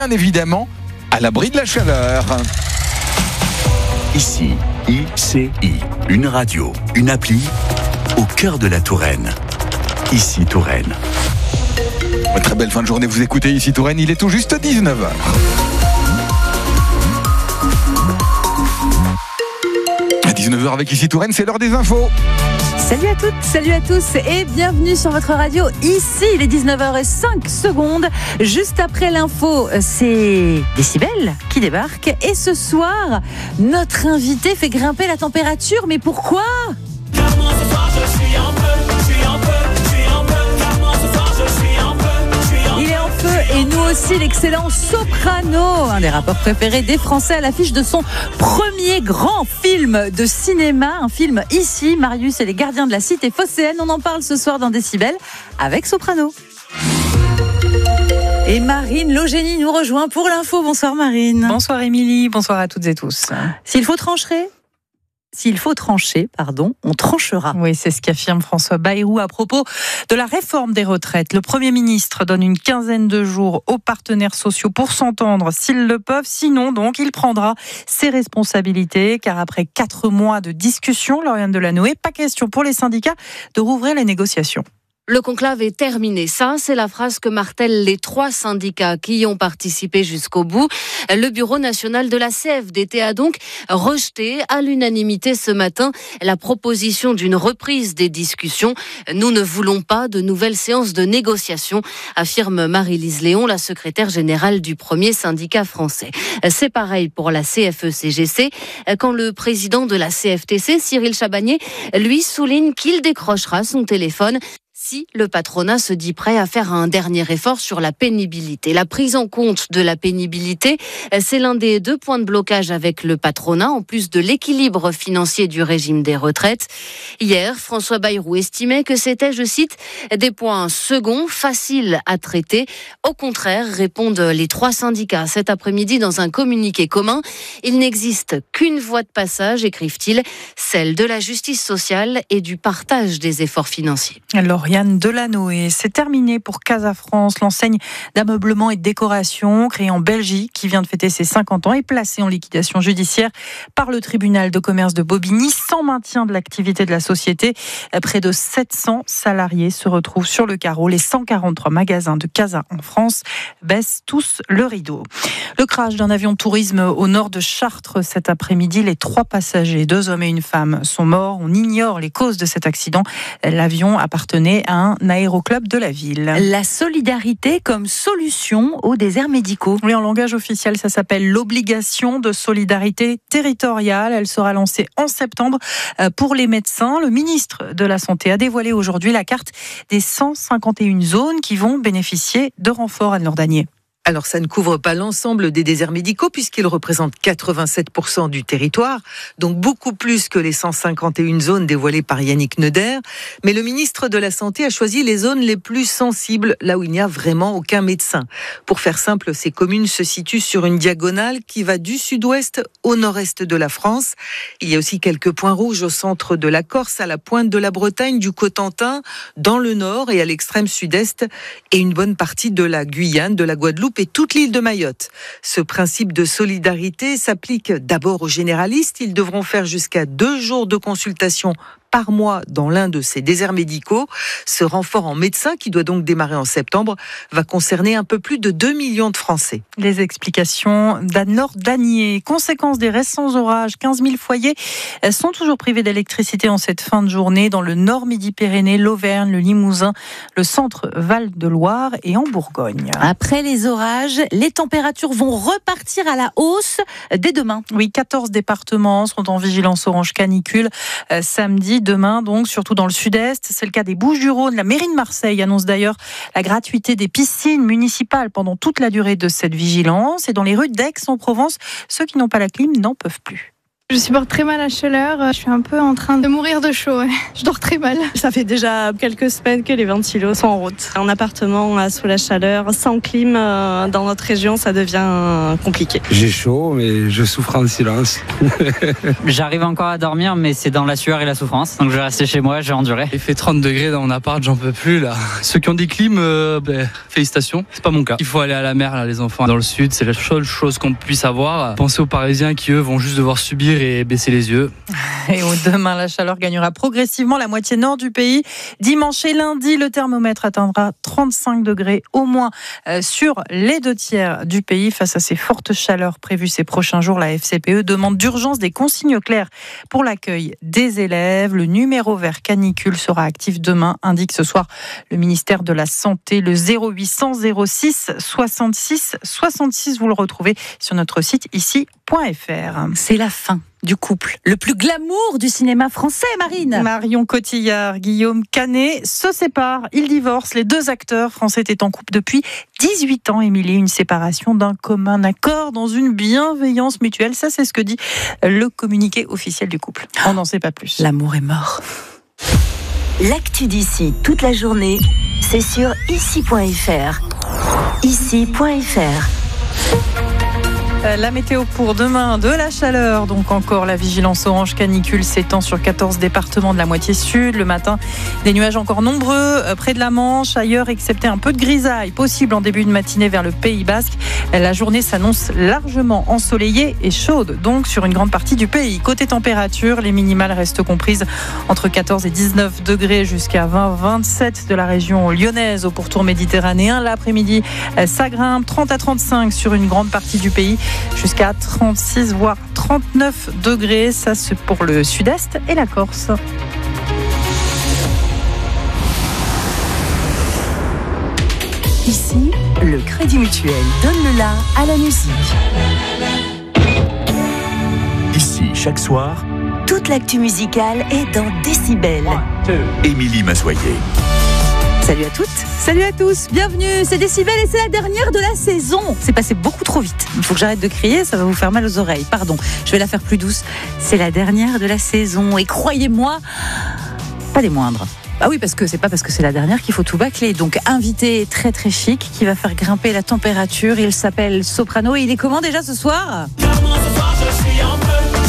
bien évidemment à l'abri de la chaleur. Ici, ICI, une radio, une appli au cœur de la Touraine. Ici Touraine. Très belle fin de journée, vous écoutez Ici Touraine, il est tout juste 19h. À 19h avec Ici Touraine, c'est l'heure des infos. Salut à toutes, salut à tous et bienvenue sur votre radio. Ici, il est 19h05. Juste après l'info, c'est Décibel qui débarque. Et ce soir, notre invité fait grimper la température. Mais pourquoi ? Il est en feu et nous aussi, l'excellent Soprano, un des rappeurs préférés des Français à l'affiche de son premier grand film de cinéma, un film Ici, Marius et les gardiens de la cité phocéenne. On en parle ce soir dans Décibel avec Soprano. Et Marine Logénie nous rejoint pour l'info. Bonsoir Marine. Bonsoir Émilie, bonsoir à toutes et tous. S'il faut trancher, on tranchera. Oui, c'est ce qu'affirme François Bayrou à propos de la réforme des retraites. Le Premier ministre donne une quinzaine de jours aux partenaires sociaux pour s'entendre s'ils le peuvent. Sinon, donc, il prendra ses responsabilités. Car après 4 mois de discussion, Lauriane Delanoë, pas question pour les syndicats de rouvrir les négociations. Le conclave est terminé. Ça, c'est la phrase que martèlent les 3 syndicats qui y ont participé jusqu'au bout. Le Bureau national de la CFDT a donc rejeté à l'unanimité ce matin la proposition d'une reprise des discussions. Nous ne voulons pas de nouvelles séances de négociation, affirme Marie-Lise Léon, la secrétaire générale du premier syndicat français. C'est pareil pour la CFE-CGC, quand le président de la CFTC, Cyril Chabagnier, lui souligne qu'il décrochera son téléphone si le patronat se dit prêt à faire un dernier effort sur la pénibilité. La prise en compte de la pénibilité, c'est l'un des 2 points de blocage avec le patronat, en plus de l'équilibre financier du régime des retraites. Hier, François Bayrou estimait que c'était, je cite, des points seconds, faciles à traiter. Au contraire, répondent les 3 syndicats cet après-midi dans un communiqué commun. Il n'existe qu'une voie de passage, écrivent-ils, celle de la justice sociale et du partage des efforts financiers. Lauriane Delanoë, c'est terminé pour Casa France, l'enseigne d'ameublement et de décoration créée en Belgique qui vient de fêter ses 50 ans et placée en liquidation judiciaire par le tribunal de commerce de Bobigny sans maintien de l'activité de la société. Près de 700 salariés se retrouvent sur le carreau. Les 143 magasins de Casa en France baissent tous le rideau. Le crash d'un avion de tourisme au nord de Chartres cet après-midi. Les 3 passagers, 2 hommes et une femme, sont morts. On ignore les causes de cet accident. L'avion appartenait à un aéroclub de la ville. La solidarité comme solution aux déserts médicaux. Oui, en langage officiel, ça s'appelle l'obligation de solidarité territoriale. Elle sera lancée en septembre pour les médecins. Le ministre de la Santé a dévoilé aujourd'hui la carte des 151 zones qui vont bénéficier de renforts à Nordanier. Alors ça ne couvre pas l'ensemble des déserts médicaux puisqu'ils représentent 87% du territoire, donc beaucoup plus que les 151 zones dévoilées par Yannick Neuder. Mais le ministre de la Santé a choisi les zones les plus sensibles, là où il n'y a vraiment aucun médecin. Pour faire simple, ces communes se situent sur une diagonale qui va du sud-ouest au nord-est de la France. Il y a aussi quelques points rouges au centre de la Corse, à la pointe de la Bretagne, du Cotentin, dans le nord et à l'extrême sud-est, et une bonne partie de la Guyane, de la Guadeloupe et toute l'île de Mayotte. Ce principe de solidarité s'applique d'abord aux généralistes. Ils devront faire jusqu'à 2 jours de consultation par mois dans l'un de ces déserts médicaux. Ce renfort en médecins, qui doit donc démarrer en septembre, va concerner un peu plus de 2 millions de Français. Les explications d'Anne-Laure Danier. Conséquence des récents orages, 15 000 foyers sont toujours privés d'électricité en cette fin de journée dans le nord Midi-Pyrénées, l'Auvergne, le Limousin, le centre Val-de-Loire et en Bourgogne. Après les orages, les températures vont repartir à la hausse dès demain. Oui, 14 départements sont en vigilance orange canicule samedi. Demain, donc, surtout dans le sud-est. C'est le cas des Bouches-du-Rhône. La mairie de Marseille annonce d'ailleurs la gratuité des piscines municipales pendant toute la durée de cette vigilance. Et dans les rues d'Aix-en-Provence, ceux qui n'ont pas la clim n'en peuvent plus. Je supporte très mal la chaleur, je suis un peu en train de mourir de chaud, ouais. Je dors très mal. Ça fait déjà quelques semaines que les ventilos sont en route. Un appartement sous la chaleur, sans clim, dans notre région, ça devient compliqué. J'ai chaud, mais je souffre en silence. J'arrive encore à dormir, mais c'est dans la sueur et la souffrance. Donc je vais rester chez moi, j'ai enduré. Il fait 30 degrés dans mon appart, j'en peux plus là. Ceux qui ont des clims, félicitations. C'est pas mon cas. Il faut aller à la mer, là, les enfants. Dans le sud, c'est la seule chose qu'on puisse avoir. Pensez aux Parisiens qui, eux, vont juste devoir subir et baisser les yeux. Et demain, la chaleur gagnera progressivement la moitié nord du pays. Dimanche et lundi, le thermomètre atteindra 35 degrés au moins sur les 2/3 du pays. Face à ces fortes chaleurs prévues ces prochains jours, la FCPE demande d'urgence des consignes claires pour l'accueil des élèves. Le numéro vert canicule sera actif demain, indique ce soir le ministère de la Santé. Le 0800 06 66 66, vous le retrouvez sur notre site ici.fr. C'est la fin du couple le plus glamour du cinéma français, Marine. Marion Cotillard, Guillaume Canet se séparent, ils divorcent. Les deux acteurs français étaient en couple depuis 18 ans, Émilie. Une séparation d'un commun accord dans une bienveillance mutuelle. Ça, c'est ce que dit le communiqué officiel du couple. On n'en sait pas plus. L'amour est mort. L'actu d'ici toute la journée, c'est sur ici.fr. Ici.fr. La météo pour demain, de la chaleur, donc encore la vigilance orange canicule s'étend sur 14 départements de la moitié sud. Le matin, des nuages encore nombreux près de la Manche, ailleurs excepté un peu de grisaille possible en début de matinée vers le Pays Basque. La journée s'annonce largement ensoleillée et chaude, donc sur une grande partie du pays. Côté température, les minimales restent comprises entre 14 et 19 degrés jusqu'à 20-27 de la région lyonnaise au pourtour méditerranéen. L'après-midi, ça grimpe 30 à 35 sur une grande partie du pays, jusqu'à 36 voire 39 degrés. Ça, c'est pour le sud-est et la Corse. Ici, le Crédit Mutuel donne le la à la musique. Ici, chaque soir, toute l'actu musicale est dans Décibel. Émilie Massoyer. Salut à toutes, salut à tous, bienvenue, c'est Décibel et c'est la dernière de la saison. C'est passé beaucoup trop vite, il faut que j'arrête de crier, ça va vous faire mal aux oreilles, pardon, je vais la faire plus douce. C'est la dernière de la saison et croyez-moi, pas des moindres. Ah oui, parce que c'est pas parce que c'est la dernière qu'il faut tout bâcler. Donc invité très très chic qui va faire grimper la température, il s'appelle Soprano et il est comment déjà ce soir ? Clairement ce soir je suis un peu.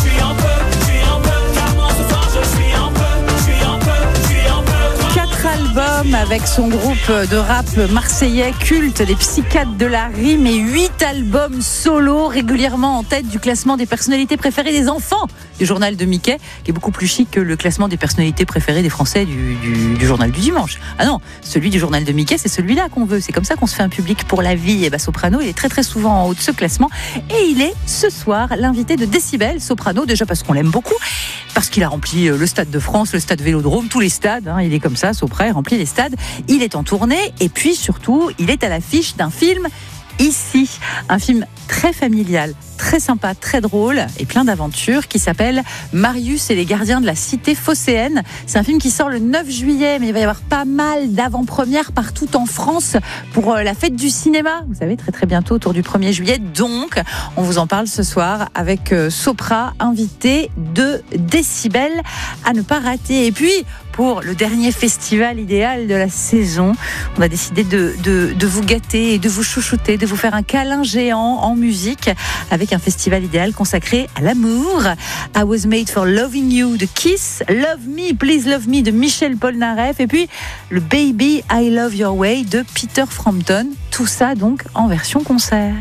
Album avec son groupe de rap marseillais culte, les Psychiatres de la rime, et 8 albums solo régulièrement en tête du classement des personnalités préférées des enfants du journal de Mickey, qui est beaucoup plus chic que le classement des personnalités préférées des Français du journal du dimanche. Ah non, celui du journal de Mickey, c'est celui-là qu'on veut, c'est comme ça qu'on se fait un public pour la vie. Et bah Soprano, il est très très souvent en haut de ce classement et il est ce soir l'invité de Décibel. Soprano, déjà parce qu'on l'aime beaucoup, parce qu'il a rempli le Stade de France, le Stade Vélodrome, tous les stades, hein, il est comme ça, Sopra, il remplit les stades, il est en tournée et puis surtout, il est à l'affiche d'un film Ici, un film très familial, très sympa, très drôle et plein d'aventures qui s'appelle Marius et les gardiens de la cité phocéenne. C'est un film qui sort le 9 juillet, mais il va y avoir pas mal d'avant-premières partout en France pour la fête du cinéma. Vous savez, très très bientôt, autour du 1er juillet. Donc, on vous en parle ce soir avec Sopra, invité de Décibel à ne pas rater. Et puis, pour le dernier festival idéal de la saison, on a décidé de vous gâter et de vous chouchouter, de vous faire un câlin géant en musique avec un festival idéal consacré à l'amour. I Was Made for Loving You de Kiss, Love Me, Please Love Me de Michel Polnareff et puis le Baby I Love Your Way de Peter Frampton. Tout ça donc en version concert.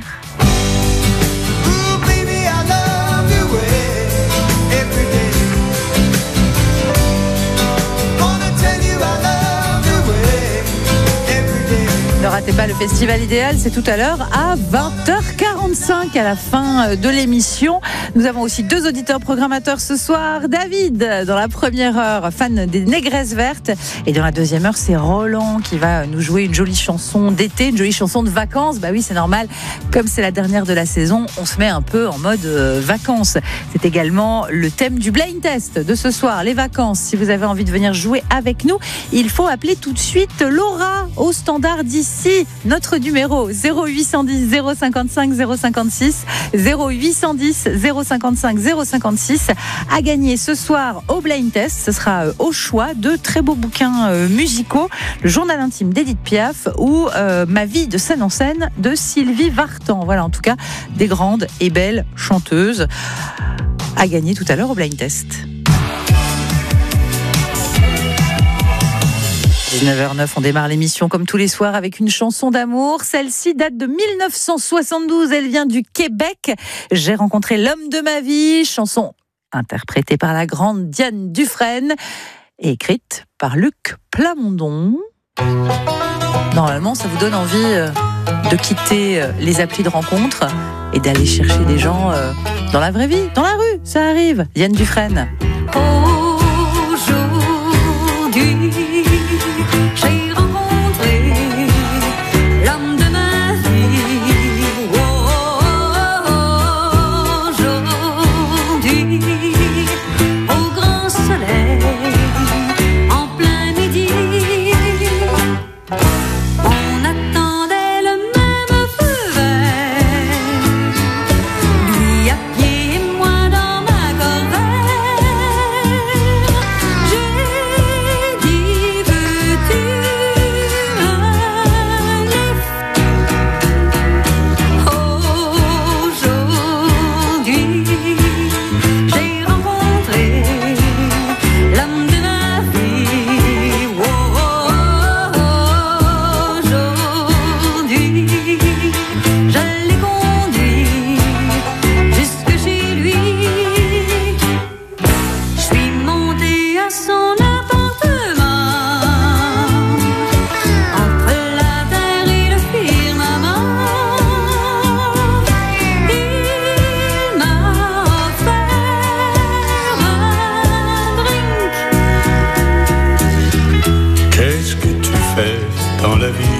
Ne ratez pas le festival idéal, c'est tout à l'heure à 20h45 à la fin de l'émission. Nous avons aussi 2 auditeurs programmateurs ce soir. David, dans la première heure, fan des Négresses Vertes. Et dans la deuxième heure, c'est Roland qui va nous jouer une jolie chanson d'été, une jolie chanson de vacances. Bah oui, c'est normal. Comme c'est la dernière de la saison, on se met un peu en mode vacances. C'est également le thème du blind test de ce soir, les vacances. Si vous avez envie de venir jouer avec nous, il faut appeler tout de suite Laura au standard d'ici. Notre numéro 0810 055 056. 056, 0810 055 056. À gagner ce soir au Blind Test, ce sera au choix de très beaux bouquins musicaux, le journal intime d'Edith Piaf ou Ma vie de scène en scène de Sylvie Vartan. Voilà, en tout cas, des grandes et belles chanteuses à gagner tout à l'heure au Blind Test. 19h09, on démarre l'émission comme tous les soirs avec une chanson d'amour. Celle-ci date de 1972, elle vient du Québec. J'ai rencontré l'homme de ma vie, chanson interprétée par la grande Diane Dufresne et écrite par Luc Plamondon. Normalement, ça vous donne envie de quitter les applis de rencontre et d'aller chercher des gens dans la vraie vie, dans la rue, ça arrive. Diane Dufresne. Aujourd'hui, j'ai rencontré l'homme de ma vie. Aujourd'hui, au grand soleil, en plein midi, on attendait le même feu vert. Lui à pied et moi dans ma corvette. J'ai dit, veux-tu un lift? Aujourd'hui, j'ai rencontré l'homme de ma vie. Aujourd'hui, je l'ai conduit jusque chez lui. Je suis montée à son appartement, entre la terre et le firmament. Il m'a offert un drink. Qu'est-ce que tu fais dans la vie?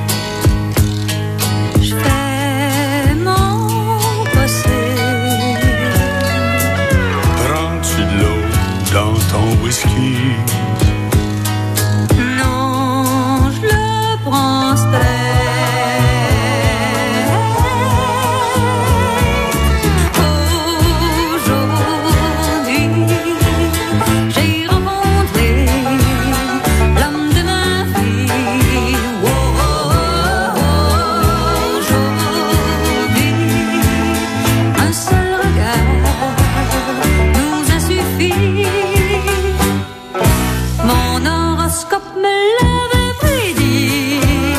Je fais mon possible. Prends-tu de l'eau dans ton whisky? Non, je le prends Aujourd'hui, j'ai rencontré l'homme de ma vie. Aujourd'hui, un seul regard nous a suffi. Mon horoscope me l'avait prédit.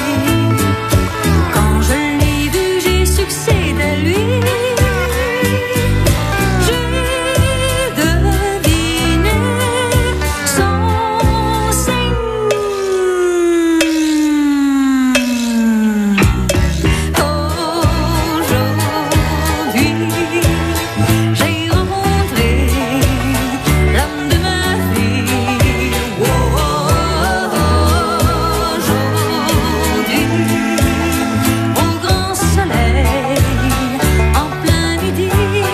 Quand je l'ai vu, j'ai succédé à lui. J'ai deviné son signe. Aujourd'hui, j'ai rencontré l'homme de ma vie. Aujourd'hui, au grand soleil, en plein midi.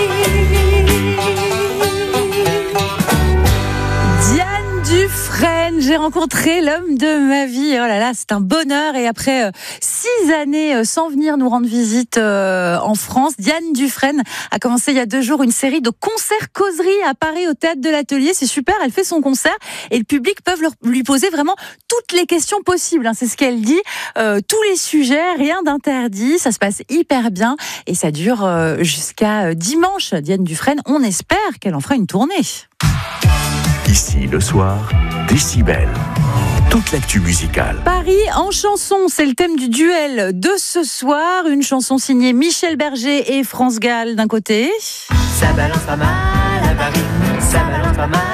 Diane Dufresne, j'ai rencontré l'homme de ma vie. Oh là là, c'est un bonheur. Et après 6 années sans venir nous rendre visite en France, Diane Dufresne a commencé il y a 2 jours une série de concerts-causeries à Paris au Théâtre de l'Atelier. C'est super, elle fait son concert et le public peut lui poser vraiment toutes les questions possibles. C'est ce qu'elle dit, tous les sujets, rien d'interdit. Ça se passe hyper bien et ça dure jusqu'à dimanche. Diane Dufresne, on espère qu'elle en fera une tournée. Ici, le soir, Décibel. Toute l'actu musicale. Paris en chanson, c'est le thème du duel de ce soir. Une chanson signée Michel Berger et France Gall d'un côté. Ça balance pas mal à Paris, ça balance pas mal.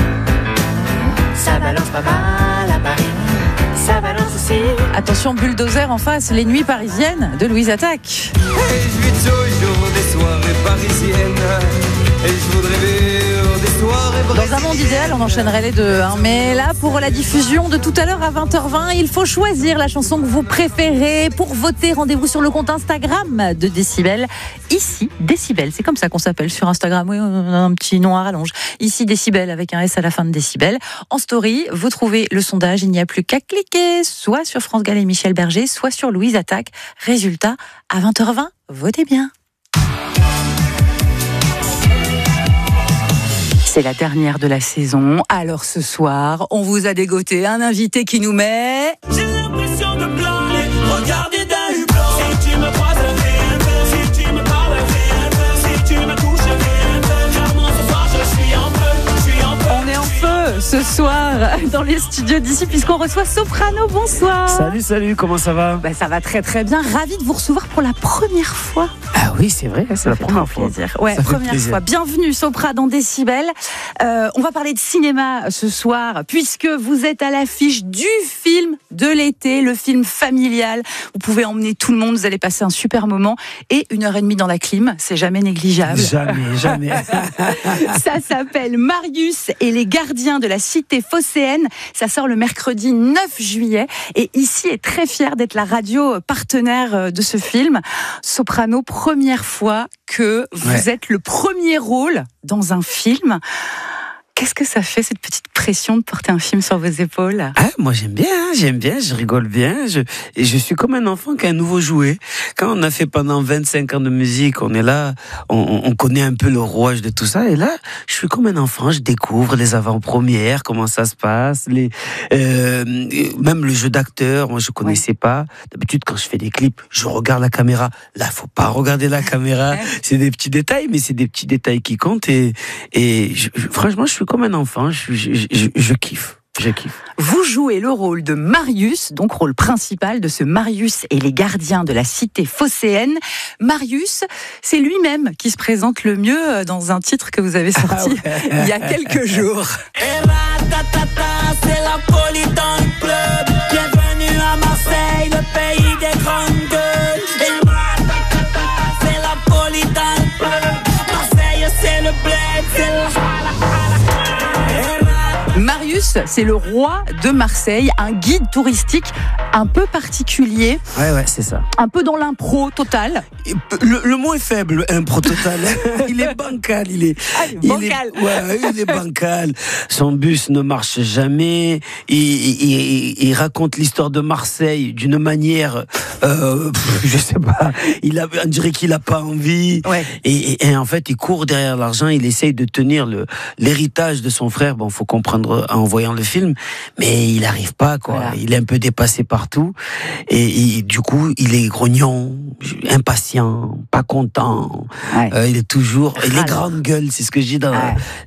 Ça balance pas mal à Paris, ça balance aussi. Attention, bulldozer en face, les nuits parisiennes de Louise Attaque. Et je vis toujours des soirées parisiennes. Et je voudrais vivre des soirées brésiliennes. Dans un monde idéal, on enchaînerait les deux. Mais là, pour la diffusion de tout à l'heure à 20h20, il faut choisir la chanson que vous préférez. Pour voter, rendez-vous sur le compte Instagram de Décibel. Ici, Décibel, c'est comme ça qu'on s'appelle sur Instagram. Oui, on a un petit nom à rallonge. Ici, Décibel avec un S à la fin de Décibel. En story, vous trouvez le sondage. Il n'y a plus qu'à cliquer, soit sur France Gall et Michel Berger, soit sur Louise Attaque. Résultat, à 20h20, votez bien. C'est la dernière de la saison. Alors ce soir, on vous a dégoté un invité qui nous met... J'ai l'impression de planer, regarder d'un hublot. Si tu me croises, si tu me parles, si tu me touches, clairement ce soir je suis en feu, On est en feu ce soir dans les studios d'ici puisqu'on reçoit Soprano. Bonsoir. Salut, comment ça va? Ça va très très bien. Ravi de vous recevoir pour la première fois. Ah oui, c'est vrai, c'est la première fois. Ouais, première fois. Bienvenue Sopra dans Décibel. On va parler de cinéma ce soir puisque vous êtes à l'affiche du film de l'été, le film familial. Vous pouvez emmener tout le monde, vous allez passer un super moment et 1h30 dans la clim, c'est jamais négligeable. Jamais. Ça s'appelle Marius et les gardiens de la cité phocéenne. Ça sort le mercredi 9 juillet et ici est très fière d'être la radio partenaire de ce film. Soprano, première fois que vous êtes le premier rôle dans un film. Qu'est-ce que ça fait, cette petite pression de porter un film sur vos épaules? Moi j'aime bien, je rigole bien. Je suis comme un enfant qui a un nouveau jouet. Quand on a fait pendant 25 ans de musique, on est là, on connaît un peu le rouage de tout ça. Et là, je suis comme un enfant, je découvre les avant-premières, comment ça se passe, même le jeu d'acteur, moi je connaissais pas. D'habitude, quand je fais des clips, je regarde la caméra. Là, faut pas regarder la caméra. C'est des petits détails, mais c'est des petits détails qui comptent. Franchement, je suis comme un enfant, je kiffe. Vous jouez le rôle de Marius, donc rôle principal de ce Marius et les gardiens de la cité phocéenne. Marius, c'est lui-même qui se présente le mieux dans un titre que vous avez sorti il y a quelques jours. C'est la folie dans le club. Bienvenue à Marseille, le pays des grandes gueules. C'est la folie dans le club. Marseille, c'est le bled, c'est la... Marius, c'est le roi de Marseille, un guide touristique un peu particulier. Ouais, c'est ça. Un peu dans l'impro total. Le mot est faible, impro total. Il est bancal, il est bancal. Son bus ne marche jamais. Il raconte l'histoire de Marseille d'une manière, je sais pas. On dirait qu'il a pas envie. Ouais. Et en fait, il court derrière l'argent. Il essaye de tenir l'héritage de son frère. Bon, faut comprendre en voyant le film, mais il n'arrive pas, quoi. Voilà. Il est un peu dépassé partout, et du coup, il est grognon, impatient, pas content. Ouais. Il est toujours, il est grande gueule, c'est ce que je dis dans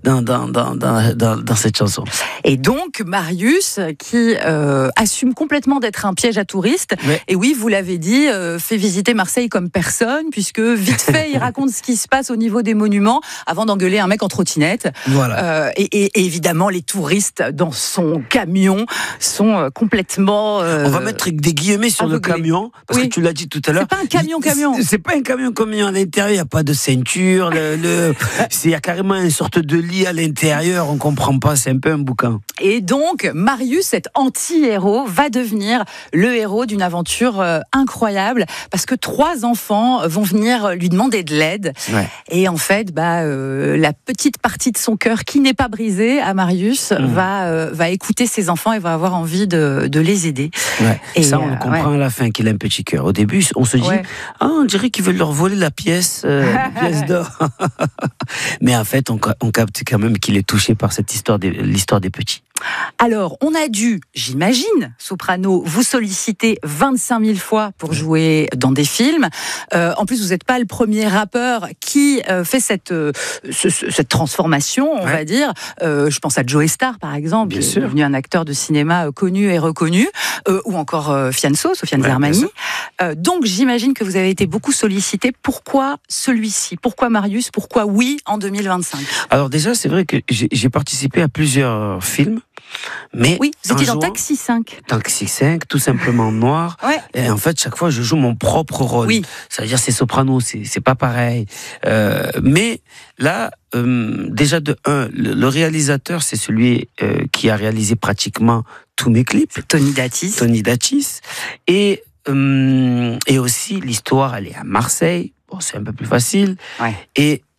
cette chanson. Et donc, Marius, qui assume complètement d'être un piège à touristes, et oui, vous l'avez dit, fait visiter Marseille comme personne, puisque vite fait, il raconte ce qui se passe au niveau des monuments, avant d'engueuler un mec en trottinette. Voilà. Et évidemment, les touristes dans son camion sont complètement... On va mettre des guillemets sur le camion, parce que tu l'as dit tout à l'heure. C'est pas un camion. C'est pas un camion à l'intérieur, il n'y a pas de ceinture, il y a carrément une sorte de lit à l'intérieur, on comprend pas, c'est un peu un boucan. Et donc, Marius, cet anti-héros, va devenir le héros d'une aventure incroyable, parce que 3 enfants vont venir lui demander de l'aide. Ouais. Et en fait, la petite partie de son cœur qui n'est pas brisée à Marius va écouter ses enfants et va avoir envie de les aider. Ouais. Et ça, on le comprend à la fin qu'il a un petit cœur. Au début, on se dit, on dirait qu'ils veulent leur voler la pièce d'or. Mais en fait, on capte quand même qu'il est touché par cette l'histoire des petits. Alors, on a dû, j'imagine, Soprano, vous solliciter 25 000 fois pour jouer dans des films. En plus, vous n'êtes pas le premier rappeur qui fait cette transformation, on va dire. Je pense à Joe Star, par exemple, qui est devenu un acteur de cinéma connu et reconnu, ou encore Sofiane Zermani. Donc, j'imagine que vous avez été beaucoup sollicité. Pourquoi celui-ci? Pourquoi Marius? Pourquoi oui en 2025? Alors déjà, c'est vrai que j'ai participé à plusieurs films. Mais oui, vous étiez dans Taxi 5. Taxi 5, tout simplement noir. Ouais. Et en fait, chaque fois, je joue mon propre rôle. Oui. Ça veut dire c'est Soprano, c'est pas pareil. Mais là, déjà de 1, le réalisateur, c'est celui qui a réalisé pratiquement tous mes clips. Tony Datis. Et aussi, l'histoire, elle est à Marseille. Bon, c'est un peu plus facile. Ouais. Et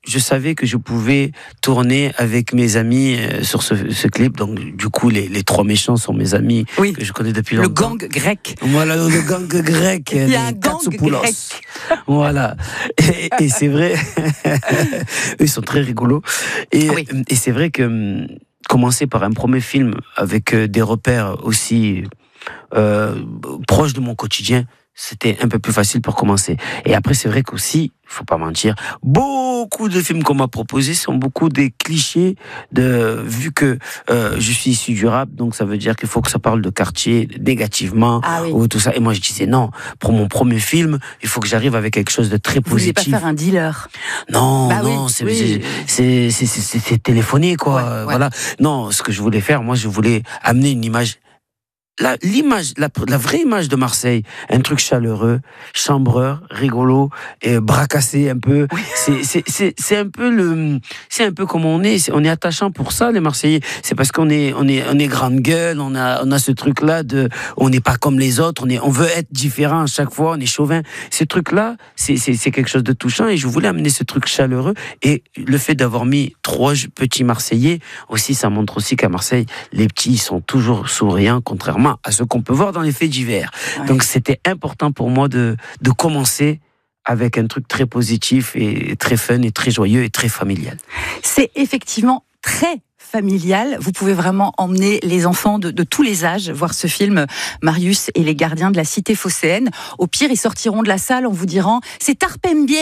je savais que je pouvais tourner avec mes amis sur ce clip. Donc, du coup, les trois méchants sont mes amis que je connais depuis longtemps. Le gang grec. Voilà, le gang grec. Il y a un gang grec. Voilà. Et c'est vrai. Eux, ils sont très rigolos. Et c'est vrai que commencer par un premier film avec des repères aussi proches de mon quotidien, c'était un peu plus facile pour commencer. Et après, c'est vrai qu'aussi, faut pas mentir, beaucoup de films qu'on m'a proposés sont beaucoup des clichés vu que je suis issu du rap, donc ça veut dire qu'il faut que ça parle de quartier négativement ou tout ça. Et moi, je disais non, pour mon premier film, il faut que j'arrive avec quelque chose de très positif. Vous vouliez pas faire un dealer? Non, c'est téléphoné, quoi. Voilà. Non, ce que je voulais faire, moi, je voulais amener une image. La vraie image de Marseille, un truc chaleureux, chambreur, rigolo, et bras cassés un peu. C'est un peu comme on est attachant pour ça, les Marseillais. C'est parce qu'on est grande gueule, on a ce truc-là on n'est pas comme les autres, on veut être différent à chaque fois, on est chauvin. Ce truc-là, c'est quelque chose de touchant, et je voulais amener ce truc chaleureux. Et le fait d'avoir mis 3 petits Marseillais aussi, ça montre aussi qu'à Marseille, les petits sont toujours souriants, contrairement à ce qu'on peut voir dans les faits divers. Donc c'était important pour moi de commencer avec un truc très positif et très fun et très joyeux et très familial. C'est effectivement très familial. Vous pouvez vraiment emmener les enfants de tous les âges voir ce film, Marius et les gardiens de la cité phocéenne. Au pire, ils sortiront de la salle en vous disant « C'est tarpem bien !»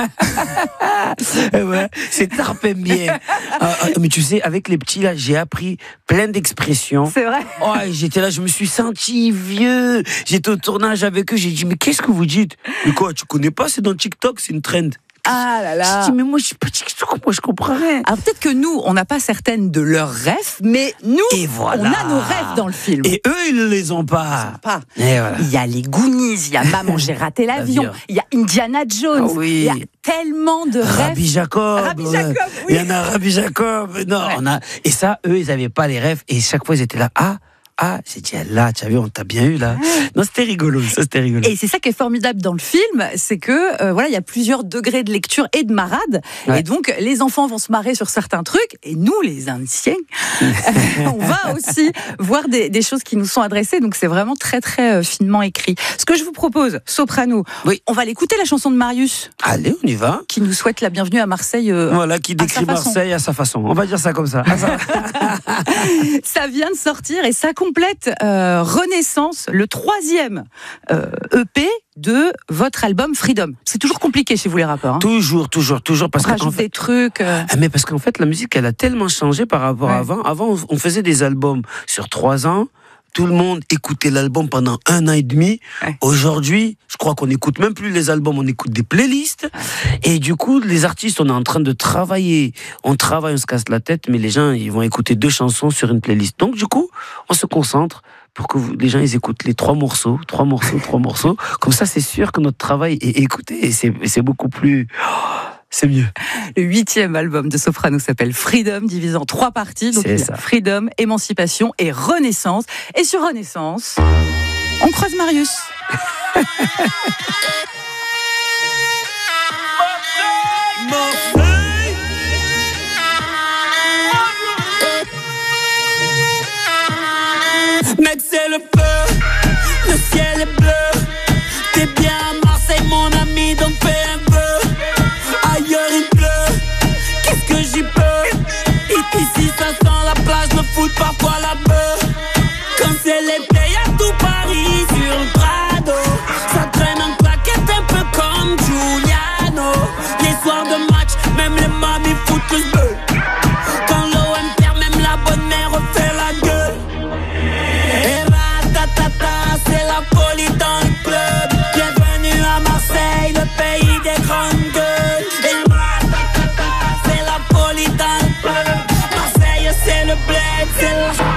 Ouais, c'est tarpem bien. Mais tu sais, avec les petits, là, j'ai appris plein d'expressions. C'est vrai. Ouais, j'étais là, je me suis senti vieux. J'étais au tournage avec eux, j'ai dit « Mais qu'est-ce que vous dites ?»« Mais quoi, tu connais pas, c'est dans TikTok, c'est une trend. » Ah là là. Je dis, mais moi, je suis pas TikTok, moi, je comprends rien. Alors peut-être que nous, on n'a pas certaines de leurs rêves, mais nous, on a nos rêves dans le film. Et eux, ils ne les ont pas. Et voilà. Il y a les Goonies, il y a Maman, j'ai raté l'avion, il y a Indiana Jones, il y a tellement de rêves. Rabbi Jacob. Il y en a Rabbi Jacob. Non, Et ça, eux, ils n'avaient pas les rêves. Et chaque fois, ils étaient là, j'ai dit, là, tu as vu, on t'a bien eu, là. Non, c'était rigolo, ça, c'était rigolo. Et c'est ça qui est formidable dans le film, c'est que, il y a plusieurs degrés de lecture et de marade. Et donc, les enfants vont se marrer sur certains trucs, et nous, les anciens, on va aussi voir des choses qui nous sont adressées. Donc, c'est vraiment très, très finement écrit. Ce que je vous propose, Soprano, on va l'écouter, la chanson de Marius. Allez, on y va. Qui nous souhaite la bienvenue à Marseille. Voilà, qui décrit Marseille à sa façon. On va dire ça comme ça. Ça vient de sortir et ça complète Renaissance, le 3e EP de votre album Freedom. C'est toujours compliqué chez vous les rappeurs. Hein. Toujours. Parce on rajoute des trucs. Mais parce qu'en fait, la musique, elle a tellement changé par rapport à avant. Avant, on faisait des albums sur 3 ans. Tout le monde écoutait l'album pendant 1 an et demi. Aujourd'hui, je crois qu'on n'écoute même plus les albums, on écoute des playlists. Et du coup, les artistes, on est en train de travailler. On travaille, on se casse la tête, mais les gens, ils vont écouter 2 chansons sur une playlist. Donc, du coup, on se concentre pour que les gens, ils écoutent les 3 morceaux. Comme ça, c'est sûr que notre travail est écouté et c'est beaucoup plus... C'est mieux. Le 8e album de Soprano s'appelle Freedom, divisé en 3 parties. Donc, il y a Freedom, Émancipation et Renaissance. Et sur Renaissance, on croise Marius. Mec, c'est le feu, le ciel est bleu. T'es bien à Marseille, mon ami, donc fais un vœu. Ailleurs il pleut, qu'est-ce que j'y peux? Ici ça sent la plage, me fout parfois la beuh. Quand c'est l'été, y'a tout Paris sur le Prado. Ça traîne en claquette un peu comme Giuliano. Les soirs de match, même les mamies foutent le beuh. Quand l'OM perd, même la bonne mère refait la gueule. Et ratatata, c'est la folie dans le club. Bienvenue à Marseille, le pays des grandes gueules. Et ratatata, c'est la folie dans le club. Marseille, c'est le bled, c'est la...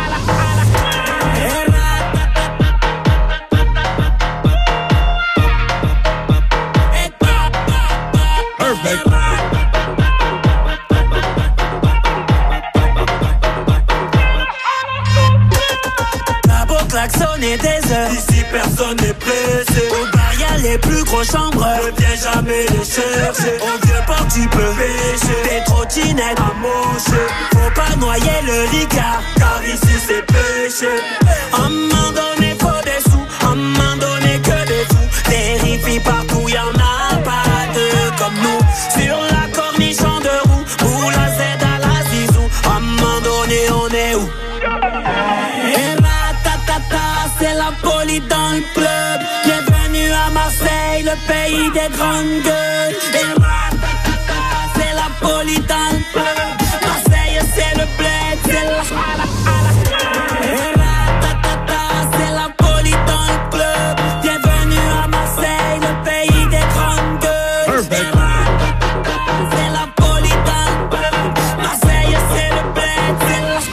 Klaxonner des heures. Ici personne n'est pressé. Au bar y'a les plus gros chambreurs. Ne viens jamais les chercher. On vient porter tu peux pêcher. Des trottinettes à mocher. Faut pas noyer le Ricard, car ici c'est péché. À un moment donné faut des sous, à un moment donné que des fous. Des rifis partout, y'en a pas deux comme nous. Sur la corniche en deux roues, pour la Z à la zizou. À un moment donné on est où? Et ratatata, c'est la police dans le club. Bienvenue à Marseille, le pays des grandes gueules. Et ratatata, c'est la police dans le club. Marseille, c'est le bled, c'est la... Et ratatata, c'est la police dans le club. Bienvenue à Marseille, le pays des grandes gueules. Et ratatata, c'est la police dans le club. Marseille, c'est le bled, c'est la...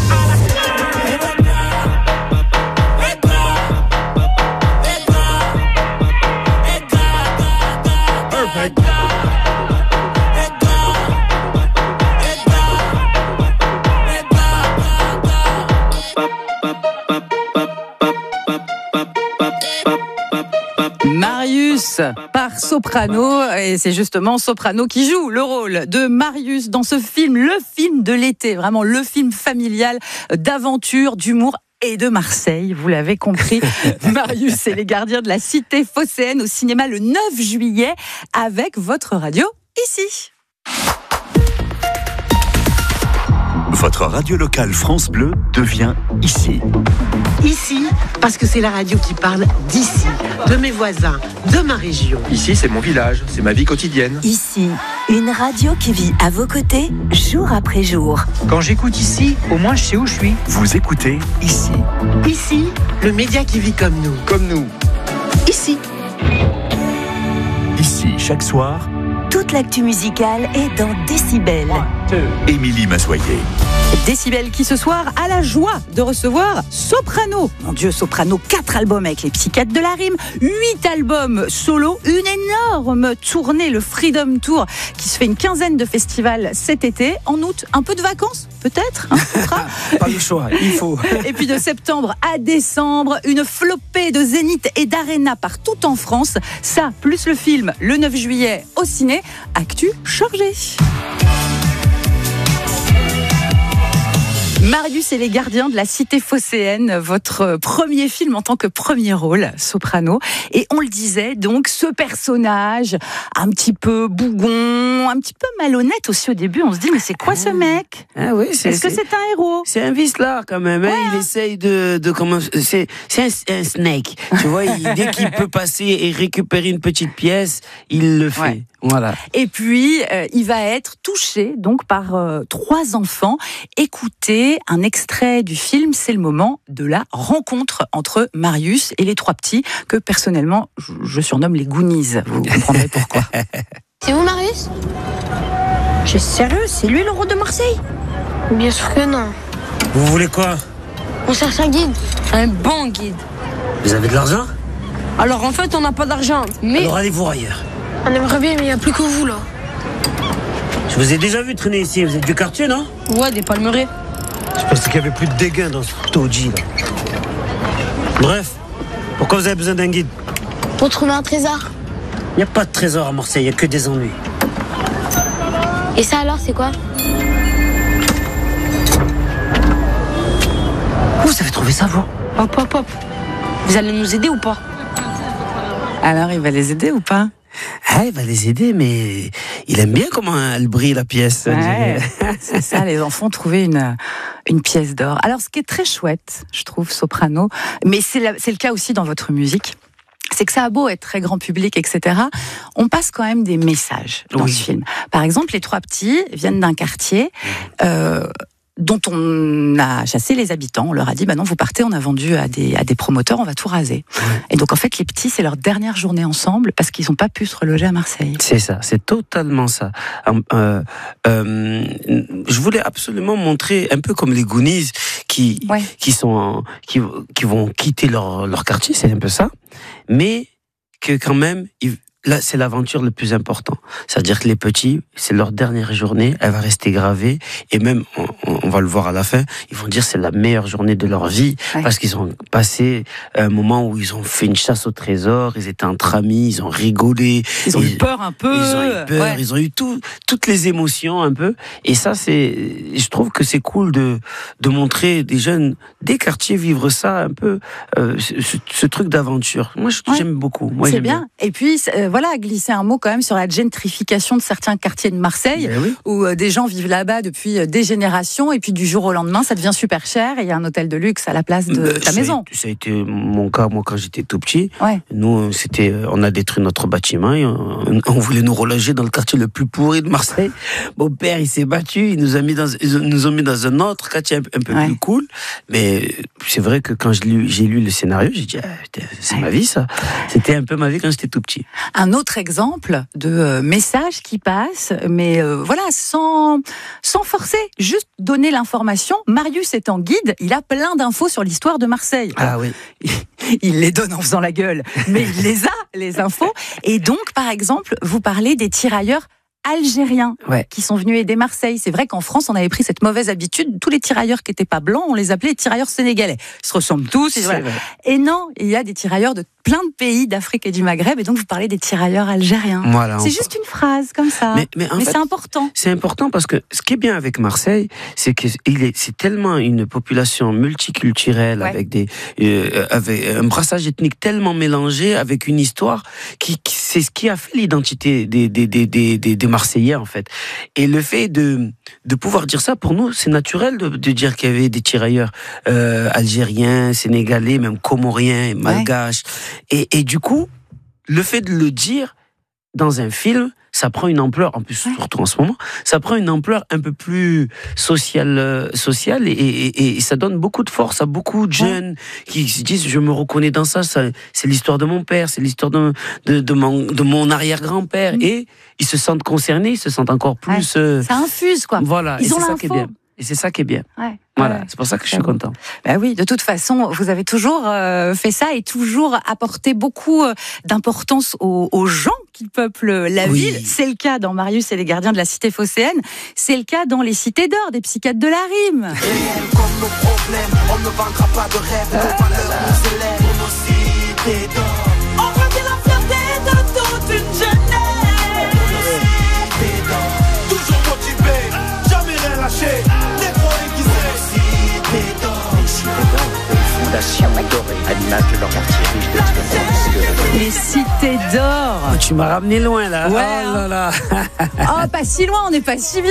Marius par Soprano, et c'est justement Soprano qui joue le rôle de Marius dans ce film, le film de l'été, vraiment le film familial d'aventure, d'humour et de Marseille, vous l'avez compris. Marius et les gardiens de la cité phocéenne au cinéma le 9 juillet avec votre radio ici. Votre radio locale France Bleu devient ici. Ici, parce que c'est la radio qui parle d'ici, de mes voisins, de ma région. Ici, c'est mon village, c'est ma vie quotidienne. Ici, une radio qui vit à vos côtés, jour après jour. Quand j'écoute ici, au moins je sais où je suis. Vous écoutez ici. Ici, le média qui vit comme nous. Comme nous. Ici. Ici, chaque soir, toute l'actu musicale est dans Décibel. Émilie Mazoyer. Décibel qui ce soir a la joie de recevoir Soprano. Mon Dieu, Soprano, 4 albums avec les psychiatres de la rime, 8 albums solo, une énorme tournée, le Freedom Tour, qui se fait une quinzaine de festivals cet été. En août, un peu de vacances, peut-être, Pas le choix, il faut. Et puis de septembre à décembre, une flopée de zénith et d'aréna partout en France. Ça, plus le film, le 9 juillet au ciné. Actu chargé. Marius et les gardiens de la cité phocéenne, votre premier film en tant que premier rôle, Soprano. Et on le disait, donc, ce personnage un petit peu bougon, un petit peu malhonnête aussi au début. On se dit, mais c'est quoi ce mec? Ah oui, Est-ce que c'est un héros? C'est un vicelard quand même. Hein. Il essaye de comment. C'est un snake. Tu vois, dès qu'il peut passer et récupérer une petite pièce, il le fait. Ouais. Voilà. Et puis, il va être touché donc par 3 enfants. Écoutez un extrait du film, c'est le moment de la rencontre entre Marius et les 3 petits, que personnellement, je surnomme les Goonies. Vous comprendrez pourquoi. C'est où Marius? Je suis sérieux, c'est lui le roi de Marseille? Bien sûr que non. Vous voulez quoi? On cherche un guide, un bon guide. Vous avez de l'argent? Alors en fait, on n'a pas d'argent, mais... Alors allez voir ailleurs. On aimerait bien, mais il n'y a plus que vous, là. Je vous ai déjà vu traîner ici. Vous êtes du quartier, non? Ouais, des Palmeraies. Je pensais qu'il n'y avait plus de dégâts dans ce taudis, là. Bref, pourquoi vous avez besoin d'un guide? Pour trouver un trésor. Il n'y a pas de trésor à Marseille, il n'y a que des ennuis. Et ça alors, c'est quoi? Où vous avez trouvé ça, vous? Hop, hop, hop. Vous allez nous aider ou pas? Alors, il va les aider ou pas? Ah, il va les aider, mais il aime bien comment elle brille la pièce. Ouais, c'est ça, les enfants trouvaient une pièce d'or. Alors, ce qui est très chouette, je trouve, Soprano, mais c'est le cas aussi dans votre musique, c'est que ça a beau être très grand public, etc., on passe quand même des messages dans ce film. Par exemple, les 3 petits viennent d'un quartier dont on a chassé les habitants. On leur a dit, bah non, vous partez, on a vendu à des promoteurs, on va tout raser. Et donc, en fait, les petits, c'est leur dernière journée ensemble parce qu'ils n'ont pas pu se reloger à Marseille. C'est ça, c'est totalement ça. Je voulais absolument montrer, un peu comme les Goonies, qui vont quitter leur quartier, c'est un peu ça, mais que quand même, là, c'est l'aventure le plus important. C'est-à-dire que les petits, c'est leur dernière journée, elle va rester gravée, et même, on va le voir à la fin, ils vont dire c'est la meilleure journée de leur vie, parce qu'ils ont passé un moment où ils ont fait une chasse au trésor, ils étaient entre amis, ils ont rigolé. Ils ont eu peur un peu. Ils ont eu peur, ils ont eu toutes les émotions un peu, et ça, je trouve que c'est cool de montrer des jeunes des quartiers vivre ça un peu, ce truc d'aventure. Moi, j'aime beaucoup. Moi, c'est bien. Et puis, voilà, glisser un mot quand même sur la gentrification de certains quartiers de Marseille, où des gens vivent là-bas depuis des générations, et puis du jour au lendemain, ça devient super cher, et il y a un hôtel de luxe à la place de ta maison. Ça a été mon cas, moi, quand j'étais tout petit. Nous, on a détruit notre bâtiment, et on voulait nous reloger dans le quartier le plus pourri de Marseille. Mon père, il s'est battu, ils nous ont mis dans un autre quartier un peu plus cool. Mais c'est vrai que quand j'ai lu le scénario, j'ai dit, c'est ma vie, ça. C'était un peu ma vie quand j'étais tout petit. Un autre exemple de message qui passe, mais voilà, sans forcer, juste donner l'information. Marius étant guide, il a plein d'infos sur l'histoire de Marseille. Ah oui. Il les donne en faisant la gueule, mais il les a, les infos. Et donc, par exemple, vous parlez des tirailleurs algériens qui sont venus aider Marseille. C'est vrai qu'en France, on avait pris cette mauvaise habitude. Tous les tirailleurs qui n'étaient pas blancs, on les appelait les tirailleurs sénégalais. Ils se ressemblent tous. Et non, il y a des tirailleurs de plein de pays d'Afrique et du Maghreb. Et donc, vous parlez des tirailleurs algériens. Voilà, c'est juste une phrase comme ça. Mais c'est important. C'est important parce que ce qui est bien avec Marseille, c'est que c'est tellement une population multiculturelle avec un brassage ethnique tellement mélangé, avec une histoire c'est ce qui a fait l'identité des Marseillais, en fait. Et le fait de pouvoir dire ça, pour nous, c'est naturel de dire qu'il y avait des tirailleurs algériens, sénégalais, même comoriens, malgaches. Et du coup, le fait de le dire dans un film, ça prend une ampleur, en plus surtout en ce moment, ça prend une ampleur un peu plus sociale et ça donne beaucoup de force à beaucoup de jeunes qui se disent je me reconnais dans ça, c'est l'histoire de mon père, c'est l'histoire de mon arrière-grand-père et ils se sentent concernés, ils se sentent encore plus... Ça infuse quoi. Voilà, ils ont c'est ça qui est bien. Et c'est ça qui est bien. Voilà, c'est pour ça que je suis content. Oui, de toute façon, vous avez toujours fait ça et toujours apporté beaucoup d'importance aux gens qui peuplent la ville. C'est le cas dans Marius et les gardiens de la cité phocéenne. C'est le cas dans les cités d'or, des psychiatres de la rime. Comme nos problèmes, on ne vaincra pas de rêve. Nos valeurs nous élèvent, nos cités d'or. On redit la fierté de toute une jeunesse. Nos cités d'or. Toujours motivé, jamais rien lâché. à l'image de leur quartier riche d'expérience. Les cités d'or. Oh, tu m'as ramené loin là. Ouais, oh là là. Oh, pas si loin, on n'est pas si vieux.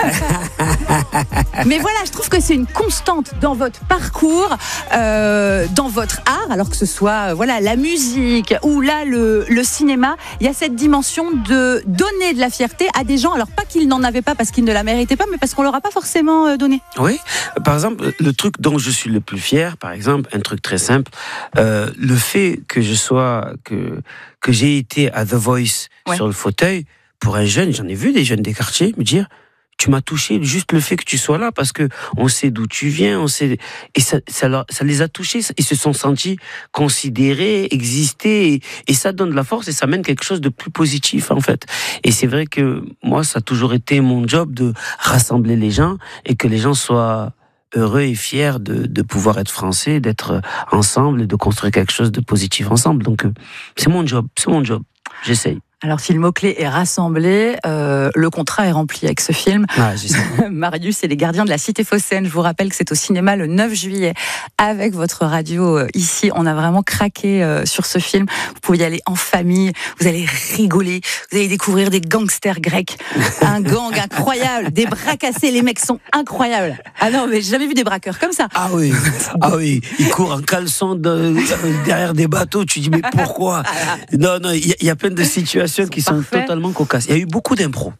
Mais voilà, je trouve que c'est une constante dans votre parcours, dans votre art, alors que ce soit voilà la musique ou là le cinéma. Il y a cette dimension de donner de la fierté à des gens, alors pas qu'ils n'en avaient pas parce qu'ils ne la méritaient pas, mais parce qu'on leur a pas forcément donné. Oui, par exemple, le truc dont je suis le plus fier, par exemple, un truc très simple, le fait que que j'ai été à The Voice sur le fauteuil, pour un jeune, j'en ai vu des jeunes des quartiers me dire, tu m'as touché, juste le fait que tu sois là, parce que on sait d'où tu viens, on sait, et ça les a touchés, ils se sont sentis considérés, exister, et ça donne de la force et ça mène quelque chose de plus positif, en fait. Et c'est vrai que moi, ça a toujours été mon job de rassembler les gens et que les gens soient heureux et fiers de pouvoir être français, d'être ensemble et de construire quelque chose de positif ensemble. Donc, c'est mon job, j'essaye. Alors, si le mot-clé est rassemblé, le contrat est rempli avec ce film. Ah, j'essaie. Marius et les gardiens de la cité phocéenne. Je vous rappelle que c'est au cinéma le 9 juillet. Avec votre radio ici, on a vraiment craqué sur ce film. Vous pouvez y aller en famille, vous allez rigoler, vous allez découvrir des gangsters grecs. Un gang incroyable, des bras cassés, les mecs sont incroyables. Ah non, mais j'ai jamais vu des braqueurs comme ça. Ah oui, ils courent en caleçon derrière des bateaux. Tu dis, mais pourquoi? Non, il y a plein de situations qui sont totalement cocasses. Il y a eu beaucoup d'impro.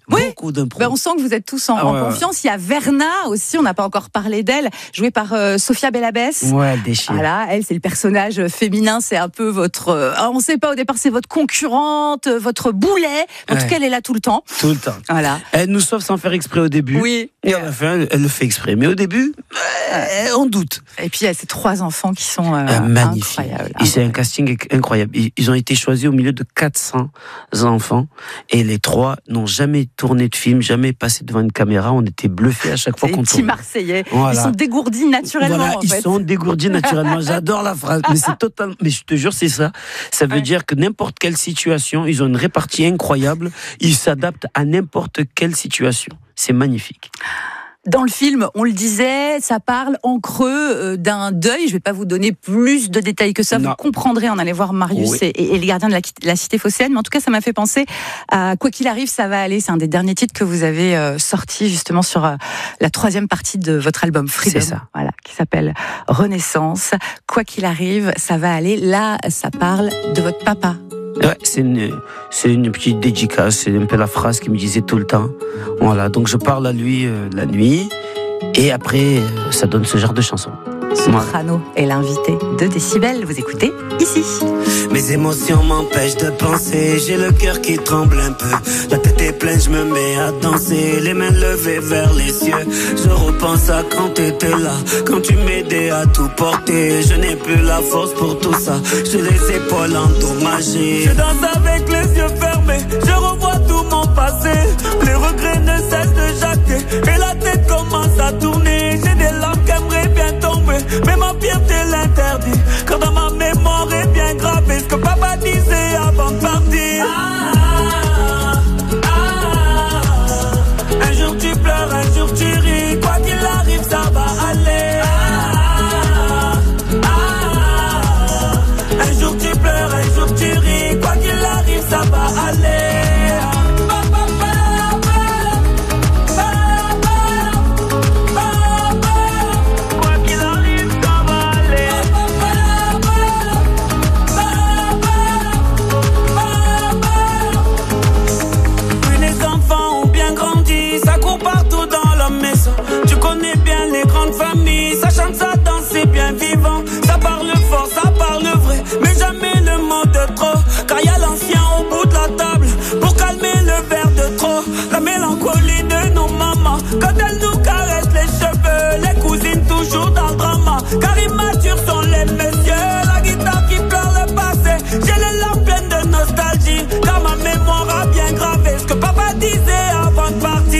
beaucoup d'impro. On sent que vous êtes tous en confiance. Il y a Verna aussi, on n'a pas encore parlé d'elle, jouée par Sophia Bellabès. Ouais, elle déchire. Voilà, elle, c'est le personnage féminin, c'est un peu votre... on ne sait pas au départ, c'est votre concurrente, votre boulet. En tout cas, elle est là tout le temps. Tout le temps. Voilà. Elle nous sauve sans faire exprès au début. Oui. Et à la fin, elle le fait exprès. Mais au début, on doute. Et puis, il y a ces 3 enfants qui sont magnifiques. incroyables. Et c'est un casting incroyable. Ils ont été choisis au milieu de 400 enfants. Et les 3 n'ont jamais tourné de film, jamais passé devant une caméra. On était bluffés à chaque fois qu'on tournait. Les petits Marseillais. Voilà. Ils sont dégourdis naturellement. Voilà, ils sont dégourdis naturellement. J'adore la phrase. Mais c'est totalement. Mais je te jure, c'est ça. Ça veut dire que n'importe quelle situation, ils ont une répartie incroyable. Ils s'adaptent à n'importe quelle situation. C'est magnifique. Dans le film, on le disait, ça parle en creux d'un deuil. Je ne vais pas vous donner plus de détails que ça. Non. Vous comprendrez en allant voir Marius et les gardiens de la cité phocéenne. Mais en tout cas, ça m'a fait penser à Quoi qu'il arrive, ça va aller. C'est un des derniers titres que vous avez sorti justement sur la 3e partie de votre album Freedom. C'est ça. Voilà, qui s'appelle Renaissance. Quoi qu'il arrive, ça va aller. Là, ça parle de votre papa. Ouais, c'est une petite dédicace, c'est un peu la phrase qu'il me disait tout le temps. Voilà, donc je parle à lui la nuit, et après, ça donne ce genre de chanson. Soprano est l'invité de Décibel. Vous écoutez ici. Mes émotions m'empêchent de penser. J'ai le cœur qui tremble un peu. La tête est pleine, je me mets à danser. Les mains levées vers les cieux. Je repense à quand t'étais là, quand tu m'aidais à tout porter. Je n'ai plus la force pour tout ça. J'ai les épaules endommagées. Je danse avec les yeux fermés. Je revois tout mon passé. Les regrets ne cessent de jacquer. Et la tête commence à tourner. J'ai des larmes qui aimeraient bien tomber. Mais ma fierté l'interdit. Quand dans ma mémoire est bien gravé ce que papa disait avant de partir. Un jour tu pleures, un jour tu ris. Quoi qu'il arrive, ça va aller. Un jour tu pleures, un jour tu ris. Quoi qu'il arrive, ça va aller. Famille, ça chante, ça danse, c'est bien vivant. Ça parle fort, ça parle vrai, mais jamais le mot de trop. Car y a l'ancien au bout de la table pour calmer le verre de trop. La mélancolie de nos mamans quand elles nous caressent les cheveux. Les cousines toujours dans le drama, car immatures sont les messieurs. La guitare qui pleure le passé, j'ai les larmes pleines de nostalgie. Car ma mémoire a bien gravé ce que papa disait avant de partir.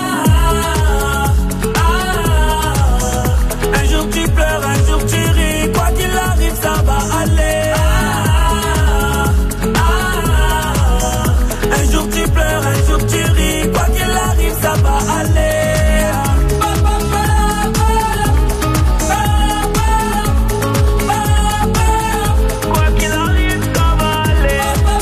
Tu pleures, un jour tu ris, quoi qu'il arrive, ça va aller. Un jour tu pleures, un jour tu ris, quoi qu'il arrive, ça va aller. Quoi qu'il arrive, ça va aller.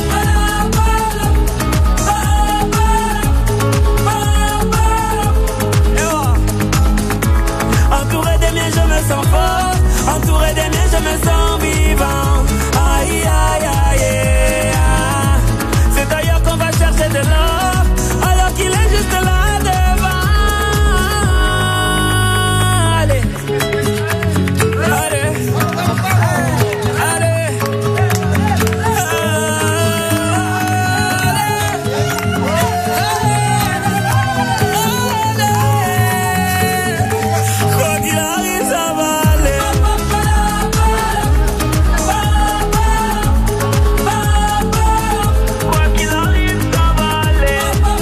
Entouré des miens, je me sens fort. Entouré des miens, je me sens vivant. Aïe, aïe, aïe, aïe. C'est d'ailleurs qu'on va chercher de l'or, alors qu'il est juste là devant. Allez, allez, allez, quoi qu'il arrive, ça va aller. Quoi qu'il arrive, ça va aller.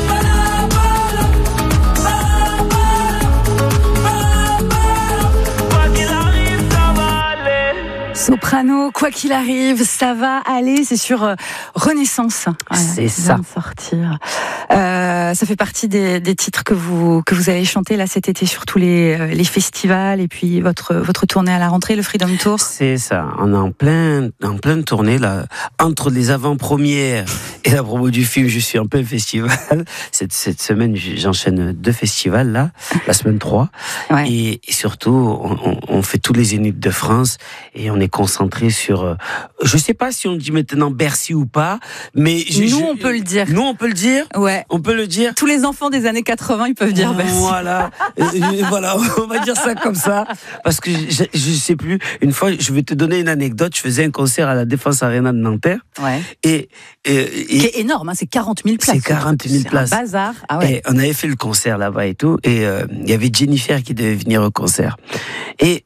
Quoi qu'il arrive, ça va aller. Soprano, quoi qu'il arrive, ça va aller. C'est sur Renaissance. Voilà, c'est ça. De sortir. Ça fait partie des titres que vous avez chanté là cet été sur tous les festivals et puis votre tournée à la rentrée, le Freedom Tour. C'est ça. On est en pleine tournée là. Entre les avant-premières et la promo du film, je suis en plein festival. Cette semaine, j'enchaîne 2 festivals là. La semaine 3. Ouais. Et surtout, on fait tous les Zéniths de France et on est concentré concentré sur... je sais pas si on dit maintenant Bercy ou pas, mais... on peut le dire. Nous, on peut le dire. Ouais. On peut le dire. Tous les enfants des années 80, ils peuvent dire Bercy. Voilà. Voilà, on va dire ça comme ça. Parce que je sais plus. Une fois, je vais te donner une anecdote. Je faisais un concert à la Défense Arena de Nanterre. Ouais. Et qui est énorme, hein, c'est 40 000 places. C'est 40 000 places. C'est un bazar. Ah ouais. Et on avait fait le concert là-bas et tout. Et il y avait Jennifer qui devait venir au concert. Et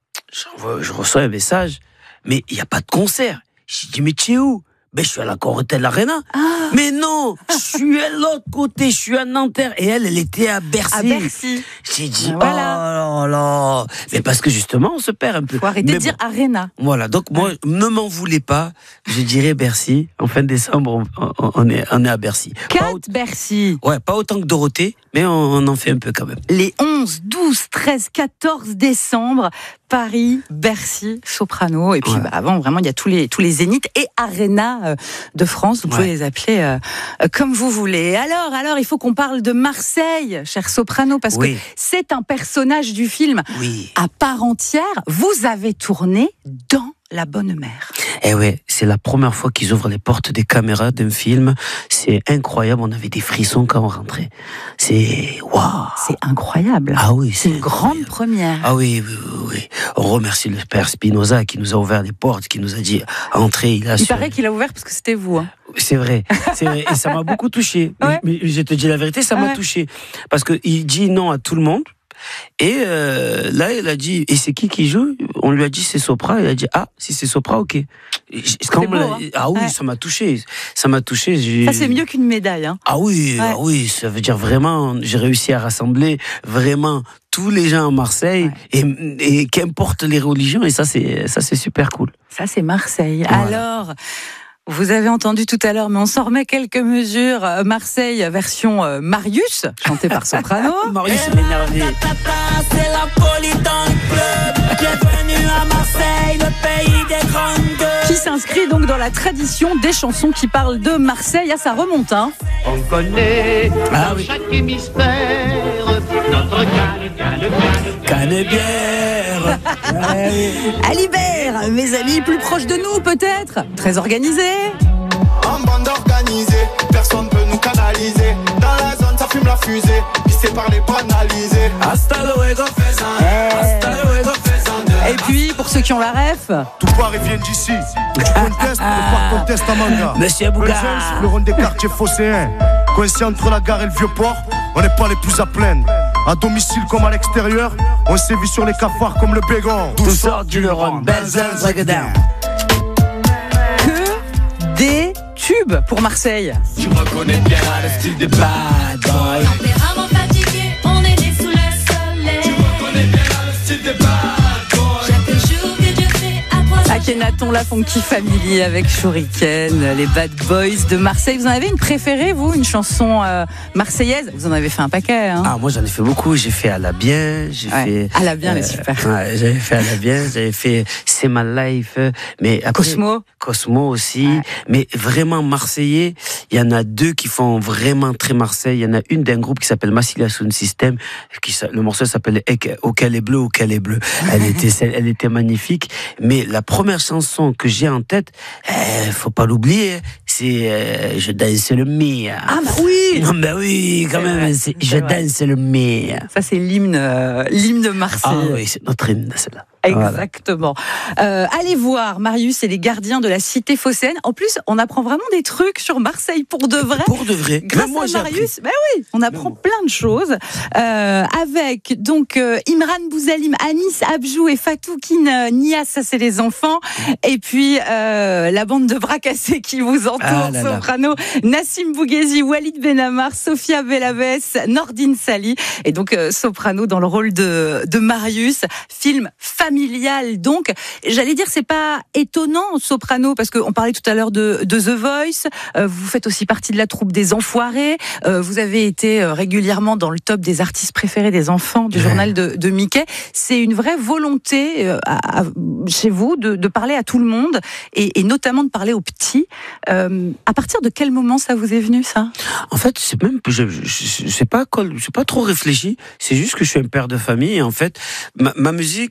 je reçois un message, mais il n'y a pas de concert. Je dis, mais tu es où? Ben, je suis à la Corotel Arena. Ah. Mais non, je suis à l'autre côté, je suis à Nanterre. Et elle était à Bercy. À Bercy. J'ai dit, voilà. Oh là là. Mais parce que justement, on se perd un peu. Faut arrêter de dire Arena. Voilà, donc moi, ne m'en voulez pas. Je dirais Bercy. En fin décembre, on est à Bercy. Bercy. Ouais, pas autant que Dorothée, mais on en fait un peu quand même. Les 11, 12, 13, 14 décembre, Paris, Bercy, Soprano. Et puis avant, vraiment, il y a tous les zéniths et Arena de France. Vous pouvez les appeler comme vous voulez. Alors, il faut qu'on parle de Marseille, cher Soprano, parce que c'est un personnage du film à part entière. Vous avez tourné dans La Bonne Mère. Eh ouais, c'est la première fois qu'ils ouvrent les portes des caméras d'un film. C'est incroyable, on avait des frissons quand on rentrait. C'est waouh, c'est incroyable. Ah oui, c'est une grande première. Ah oui. On remercie le père Spinoza qui nous a ouvert les portes, qui nous a dit entrez. Il paraît qu'il a ouvert parce que c'était vous. Hein. C'est vrai. Et ça m'a beaucoup touché. Ouais. Mais je te dis la vérité, ça m'a touché parce que il dit non à tout le monde. Et là, il a dit, et c'est qui joue? On lui a dit c'est Sopra. Il a dit si c'est Sopra, ok. Quand beau, hein. Ah oui, ça m'a touché. Ça c'est mieux qu'une médaille. Hein. Ah oui, ça veut dire vraiment, j'ai réussi à rassembler vraiment tous les gens à Marseille et qu'importe les religions. Et ça c'est super cool. Ça c'est Marseille. Voilà. Alors. Vous avez entendu tout à l'heure, mais on s'en remet quelques mesures. Marseille, version Marius, chantée par Soprano. Marius, il est énervé. C'est la police dans le club. Bienvenue à Marseille, le pays des grandes gueules. Qui s'inscrit donc dans la tradition des chansons qui parlent de Marseille. Ça remonte, hein. On connaît dans chaque hémisphère notre Canebière. Alibert, mes amis, plus proches de nous peut-être. Très organisés. En bande organisée, personne peut nous canaliser. Dans la zone, ça fume la fusée. Pissé par les banalisés. Hasta luego, faisan. Hasta luego, faisan. Et puis, pour ceux qui ont la ref, tout Paris vient d'ici. Tu contestes, le conteste à Manga. Monsieur Bouga. Le rond des quartiers phocéens. Coincé entre la gare et le vieux port, on n'est pas les plus à plaindre. À domicile comme à l'extérieur, on sévit sur les cafards comme le bégon. Tout sort du Rhône, Benzel, Zagadown. Que des tubes pour Marseille. Tu reconnais bien le style des bad boys. Tempérament fatigué, on est né sous le soleil. Tu reconnais bien le style des bad boys. Chaque jour que Dieu fait à 3 Akhenaton, la Funky Family avec Shuriken, les Bad Boys de Marseille. Vous en avez une préférée, vous, une chanson marseillaise? Vous en avez fait un paquet, hein? Ah, moi j'en ai fait beaucoup. J'ai fait À la bien, j'ai fait. À la bien, elle est super. Ouais, j'avais fait À la bien, j'avais fait C'est ma life, mais après, Cosmo aussi. Ouais. Mais vraiment marseillais, il y en a deux qui font vraiment très Marseille. Il y en a une d'un groupe qui s'appelle Massilia Sound System. Le morceau s'appelle Auquel est bleu, auquel est bleu. Elle était magnifique. Mais la première chanson que j'ai en tête, faut pas l'oublier, c'est Je danse le mire. Ah bah oui. Non bah oui, quand même, c'est Je danse le mire. Ça c'est l'hymne de Marseille. Ah oui, c'est notre hymne, celle-là. Exactement. Allez voir Marius et les gardiens de la cité phocéenne. En plus, on apprend vraiment des trucs sur Marseille pour de vrai. Pour de vrai. Grâce à Marius, ben oui, on apprend plein de choses. Avec donc Imran Bouzalim, Anis Abjou et Fatoukin Nias, ça c'est les enfants. Et puis la bande de bras cassés qui vous entoure, Soprano, Nassim Bouguezi, Walid Benamar, Sophia Belavès, Nordine Sali. Et donc Soprano dans le rôle de Marius. Film familial, donc j'allais dire c'est pas étonnant Soprano parce qu'on parlait tout à l'heure de The Voice, vous faites aussi partie de la troupe des Enfoirés, vous avez été régulièrement dans le top des artistes préférés des enfants du journal de Mickey. C'est une vraie volonté chez vous de parler à tout le monde et notamment de parler aux petits. À partir de quel moment ça vous est venu ça? En fait c'est même je sais pas trop réfléchi, c'est juste que je suis un père de famille et en fait ma musique et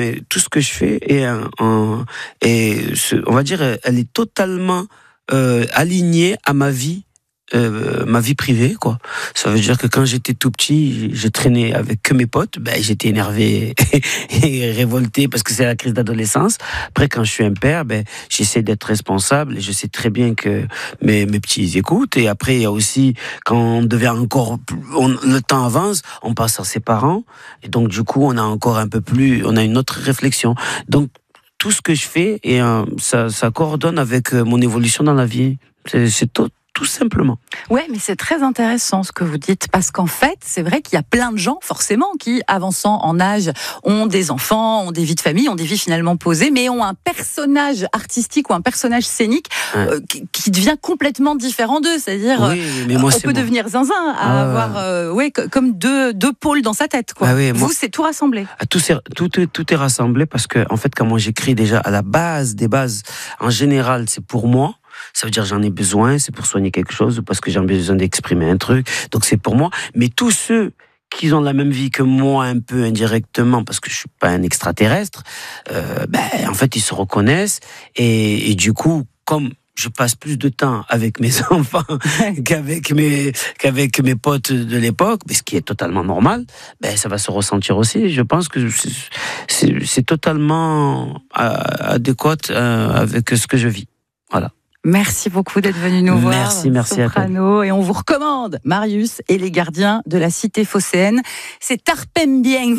tout ce que je fais on va dire, elle est totalement alignée à ma vie privée, quoi. Ça veut dire que quand j'étais tout petit, je traînais avec que mes potes, j'étais énervé et révolté parce que c'est la crise d'adolescence. Après, quand je suis un père, j'essaie d'être responsable et je sais très bien que mes petits ils écoutent. Et après, il y a aussi, quand on devient le temps avance, on passe à ses parents. Et donc, du coup, on a une autre réflexion. Donc, tout ce que je fais, ça coordonne avec mon évolution dans la vie. C'est tout simplement. Ouais, mais c'est très intéressant ce que vous dites, parce qu'en fait, c'est vrai qu'il y a plein de gens, forcément, qui, avançant en âge, ont des enfants, ont des vies de famille, ont des vies finalement posées, mais ont un personnage artistique ou un personnage scénique qui devient complètement différent d'eux. C'est-à-dire, on peut devenir zinzin, avoir comme deux pôles dans sa tête, quoi. Vous, c'est tout rassemblé. Tout est rassemblé parce que, en fait, quand moi j'écris déjà à la base des bases, en général, c'est pour moi. Ça veut dire j'en ai besoin, c'est pour soigner quelque chose ou parce que j'ai besoin d'exprimer un truc. Donc c'est pour moi. Mais tous ceux qui ont la même vie que moi, un peu indirectement, parce que je suis pas un extraterrestre, en fait ils se reconnaissent et du coup, comme je passe plus de temps avec mes enfants qu'avec mes potes de l'époque, ce qui est totalement normal, ça va se ressentir aussi. Je pense que c'est totalement adéquat avec ce que je vis. Voilà. Merci beaucoup d'être venu nous voir. Merci Soprano, à toi. Et on vous recommande Marius et les gardiens de la cité phocéenne. C'est Tarpem Bien.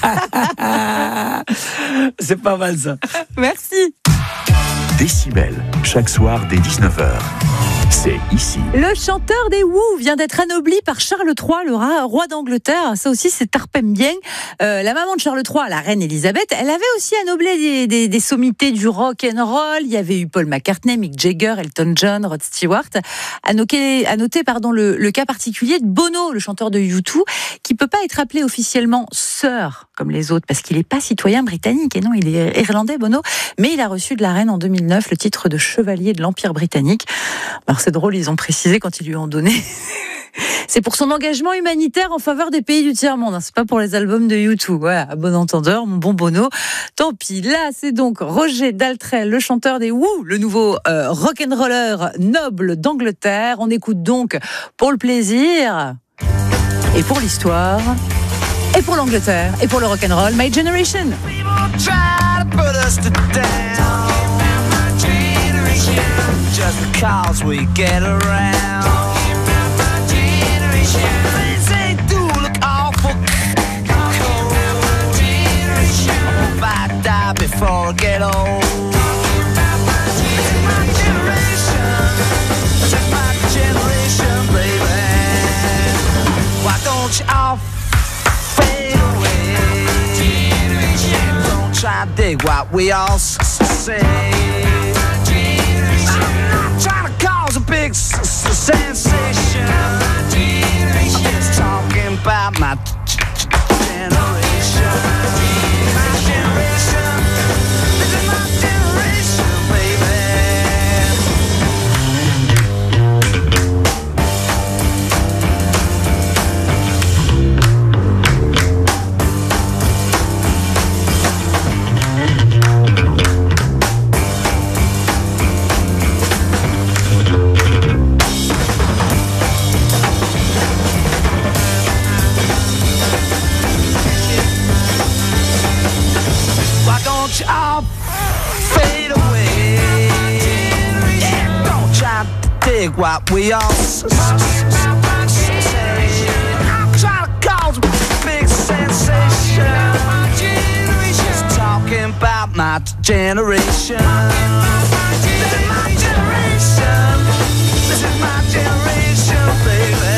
C'est pas mal ça. Merci. Décibel, chaque soir dès 19h. C'est ici. Le chanteur des Who vient d'être anobli par Charles III, le roi d'Angleterre. Ça aussi, c'est Tarpem Bien. La maman de Charles III, la reine Elisabeth, elle avait aussi anoblé des sommités du rock and roll. Il y avait eu Paul McCartney, Mick Jagger, Elton John, Rod Stewart. À noter, le cas particulier de Bono, le chanteur de U2, qui peut pas être appelé officiellement Sir comme les autres parce qu'il n'est pas citoyen britannique. Et non, il est irlandais, Bono. Mais il a reçu de la reine en 2009 le titre de chevalier de l'Empire britannique. Alors c'est drôle, ils ont précisé quand ils lui ont donné. C'est pour son engagement humanitaire en faveur des pays du tiers-monde. C'est pas pour les albums de U2. Ouais, à bon entendeur, mon bon Bono. Tant pis. Là, c'est donc Roger Daltrey, le chanteur des Who, le nouveau rock'n'roller noble d'Angleterre. On écoute donc pour le plaisir et pour l'histoire et pour l'Angleterre et pour le rock'n'roll, My Generation. Just because we get around. Things they do look awful cold. If I die before I get old. This is my generation, baby. Why don't you all fade away? Don't try to dig what we all say. Trying to cause a big sensation. I'm just talking about my generation. My generation. This is my generation, all fade away. Yeah, don't try to dig what we all say. I'm trying to cause a big sensation. Just talking about my generation. This is my generation. This is my generation, baby.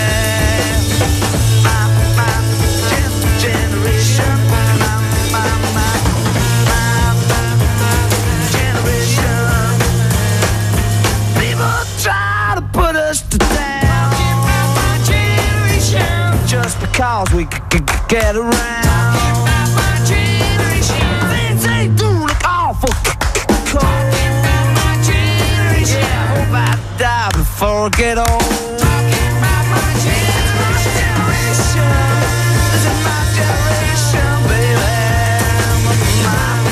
My generation. Try to put us to down. Just because we get around. Things they do look awful cold. Yeah, I hope I die before I get old. This is my generation, baby.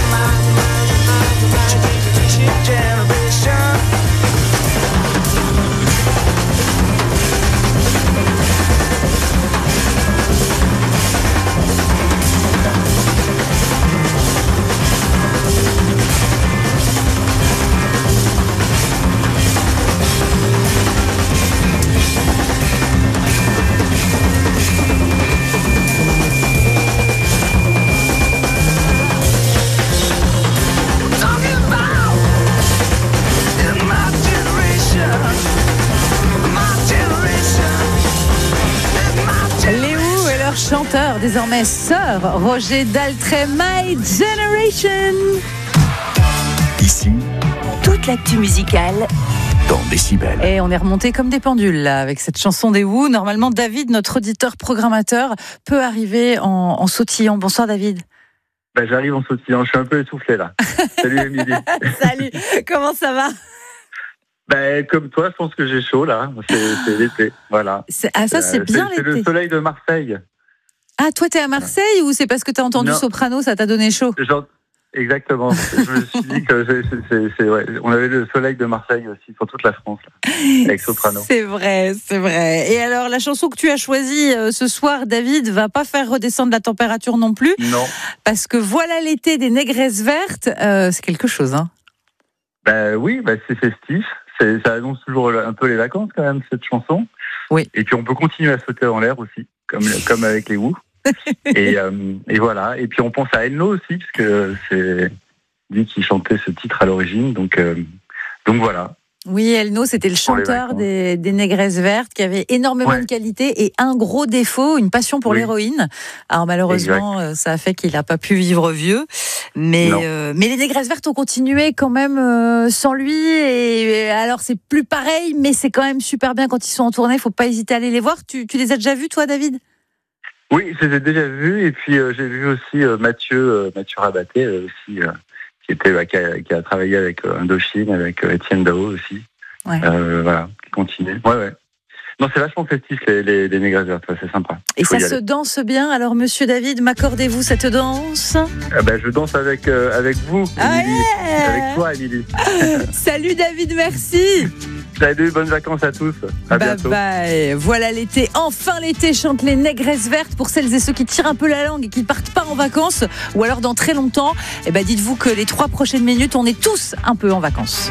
chanteur, désormais sœur, Roger Daltrey, My Generation. Ici, toute l'actu musicale dans Décibel. Et on est remonté comme des pendules là, avec cette chanson des Who. Normalement, David, notre auditeur programmateur, peut arriver en sautillant. Bonsoir David. Ben, j'arrive en sautillant, je suis un peu essoufflé là. Salut Émilie. Salut, comment ça va? Ben, comme toi, je pense que j'ai chaud là, c'est l'été, voilà. C'est bien l'été. C'est le soleil de Marseille. Ah, toi t'es à Marseille ou c'est parce que t'as entendu Soprano, ça t'a donné chaud? Exactement, je me suis dit que ouais. On avait le soleil de Marseille aussi sur toute la France, là, avec Soprano. C'est vrai. Et alors, la chanson que tu as choisie ce soir, David, va pas faire redescendre la température non plus. Non. Parce que voilà l'été des négresses vertes, c'est quelque chose, hein. Ben oui, c'est festif. Ça annonce toujours un peu les vacances quand même, cette chanson. Oui. Et puis on peut continuer à sauter en l'air aussi, comme avec les Who. et voilà. Et puis on pense à Elno aussi, parce que c'est lui qui chantait ce titre à l'origine. Donc voilà. Oui, Elno, c'était le chanteur des Négresses Vertes qui avait énormément de qualités et un gros défaut, une passion pour l'héroïne. Alors malheureusement, ça a fait qu'il n'a pas pu vivre vieux. Mais les Négresses Vertes ont continué quand même sans lui. Et alors c'est plus pareil, mais c'est quand même super bien quand ils sont en tournée. Faut pas hésiter à aller les voir. Tu les as déjà vus, toi, David? Oui, je les ai déjà vus. Et puis j'ai vu aussi Mathieu Rabaté aussi. Qui a travaillé avec Indochine, avec Étienne Dao aussi. Ouais. Voilà, qui continue. Ouais. Non, c'est vachement festif, les Négresses Vertes, c'est sympa. Et ça se danse bien. Alors, monsieur David, m'accordez-vous cette danse? Je danse avec vous, Émilie. Avec toi, Émilie. Salut David, merci. Salut, bonnes vacances à tous. À bientôt. Bye. Voilà l'été. Enfin l'été, chantent les Négresses Vertes. Pour celles et ceux qui tirent un peu la langue et qui ne partent pas en vacances, ou alors dans très longtemps, dites-vous que les 3 prochaines minutes, on est tous un peu en vacances.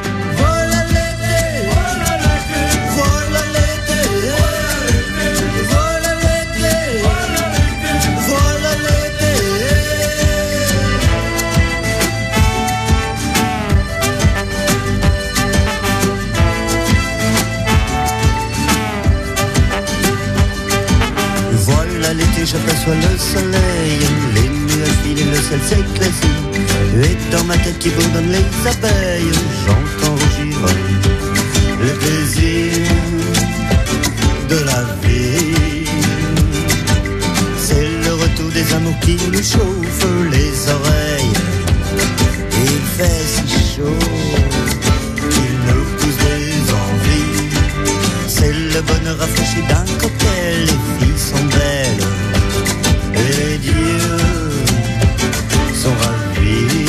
L'été, j'aperçois le soleil, les nuages filent et le ciel s'éclaircit. Et dans ma tête qui bourdonne les abeilles, j'entends rougir le plaisir de la vie. C'est le retour des amours qui nous chauffent les oreilles. Il fait si chaud qu'il nous pousse des envies. C'est le bonheur rafraîchi d'un cocktail. Les filles sont belles et les dieux sont ravis.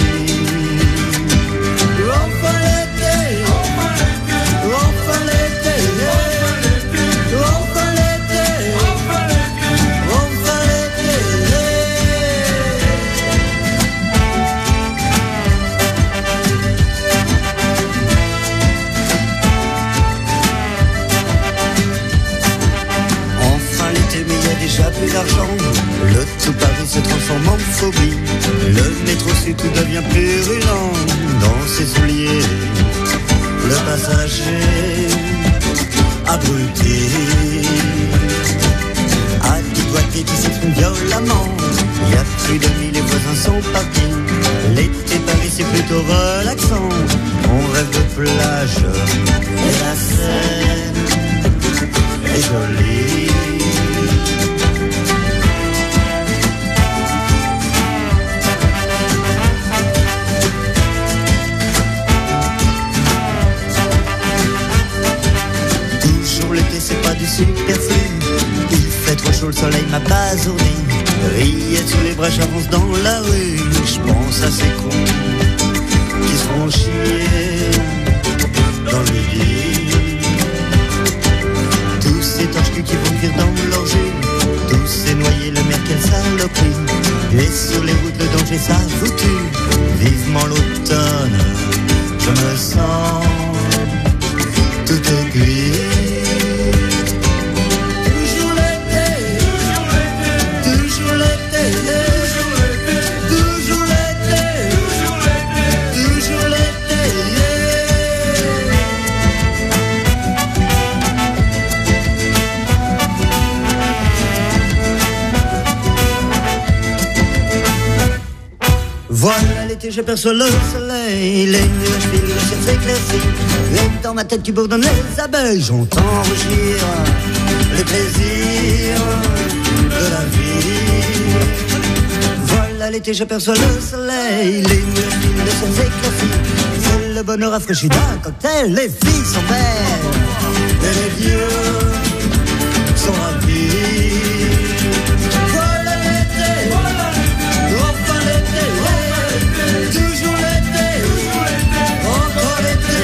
Enfin l'été, enfin l'été, enfin l'été, enfin l'été. Enfin l'été, mais il y a déjà plus d'argent. Le tout Paris se transforme en phobie. Le métro sud tout devient purulent dans ses souliers. Le passager abruti a du doigté qui s'exprime violemment. Il n'y a plus d'amis, les voisins sont partis. L'été Paris c'est plutôt relaxant. On rêve de plage et la Seine est jolie. C'est pas du superflu. Il fait trop chaud, le soleil m'a basourdi. Rillettes sous les bras, j'avance dans la rue. Je pense à ces cons qui se font chier dans le lit. Tous ces torches qui vont cuire dans leur jus. Tous ces noyés, la mer, quelle saloperie. Et sur les routes, le danger, ça vous tue. Vivement l'automne, je me sens tout aiguille. l'été, je perçois le soleil, les nuages filent, le ciel s'éclaircit. Et dans ma tête qui bourdonne les abeilles, j'entends rugir les plaisirs de la vie. Voilà l'été, j'aperçois le soleil, les nuages filent, le ciel s'éclaircit. C'est le bonheur rafraîchi d'un cocktail, les filles sont belles et les vieux sont ravis. Voilà l'été, enfin l'été, toujours l'été, encore l'été.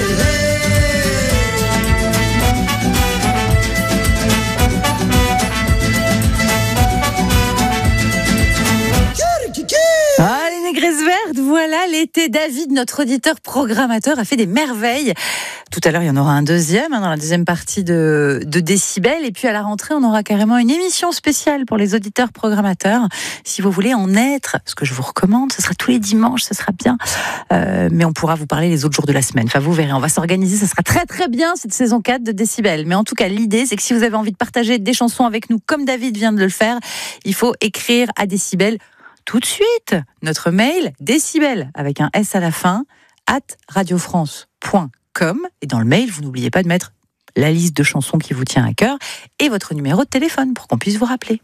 Ah, les négresses vertes, voilà l'été. David, notre auditeur programmateur, a fait des merveilles. Tout à l'heure, il y en aura un deuxième, dans la deuxième partie de Décibel. Et puis à la rentrée, on aura carrément une émission spéciale pour les auditeurs programmateurs. Si vous voulez en être, ce que je vous recommande, ce sera tous les dimanches, ce sera bien. Mais on pourra vous parler les autres jours de la semaine. Enfin, vous verrez, on va s'organiser. Ça sera très très bien cette saison 4 de Décibel. Mais en tout cas, l'idée, c'est que si vous avez envie de partager des chansons avec nous, comme David vient de le faire, il faut écrire à Décibel tout de suite. Notre mail, décibel, avec un S à la fin, @radiofrance.com. Et dans le mail, vous n'oubliez pas de mettre la liste de chansons qui vous tient à cœur et votre numéro de téléphone pour qu'on puisse vous rappeler.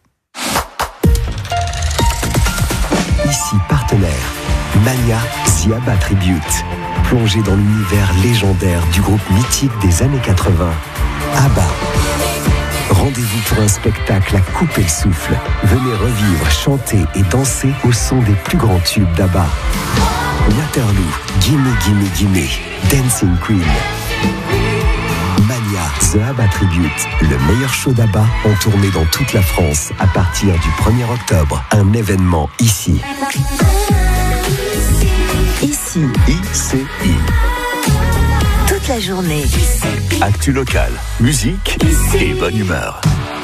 Ici partenaire, Mania The ABBA Tribute. Plongé dans l'univers légendaire du groupe mythique des années 80, ABBA. Rendez-vous pour un spectacle à couper le souffle. Venez revivre, chanter et danser au son des plus grands tubes d'ABBA. Waterloo, Gimme Gimme Gimme, Dancing Queen. Mania The ABBA Tribute, le meilleur show d'ABBA en tournée dans toute la France à partir du 1er octobre. Un événement ici. Ici. ICI. Toute la journée. Actu local, musique et bonne humeur.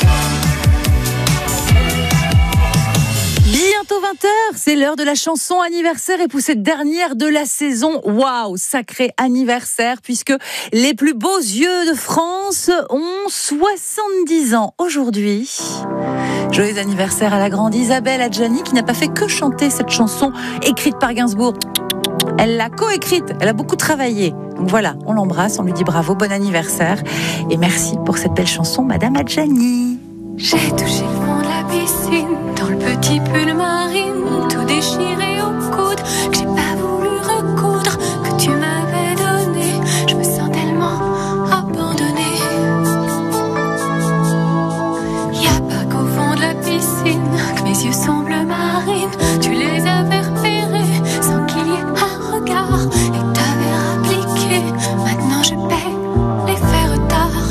Bientôt 20h, c'est l'heure de la chanson anniversaire et pour cette dernière de la saison, waouh, sacré anniversaire puisque les plus beaux yeux de France ont 70 ans aujourd'hui. Joyeux anniversaire à la grande Isabelle Adjani qui n'a pas fait que chanter cette chanson écrite par Gainsbourg. Elle l'a coécrite, elle a beaucoup travaillé. Donc voilà, on l'embrasse, on lui dit bravo, bon anniversaire. Et merci pour cette belle chanson, Madame Adjani. J'ai touché le fond de la piscine, dans le petit pull marine, tout déchiré au coude, que j'ai pas voulu recoudre, que tu m'avais donné. Je me sens tellement abandonnée. Y a pas qu'au fond de la piscine que mes yeux sont bleu marine. Tu les avais repérés sans qu'il y ait un regard et t'avais appliqué. Maintenant je paie les faits retard.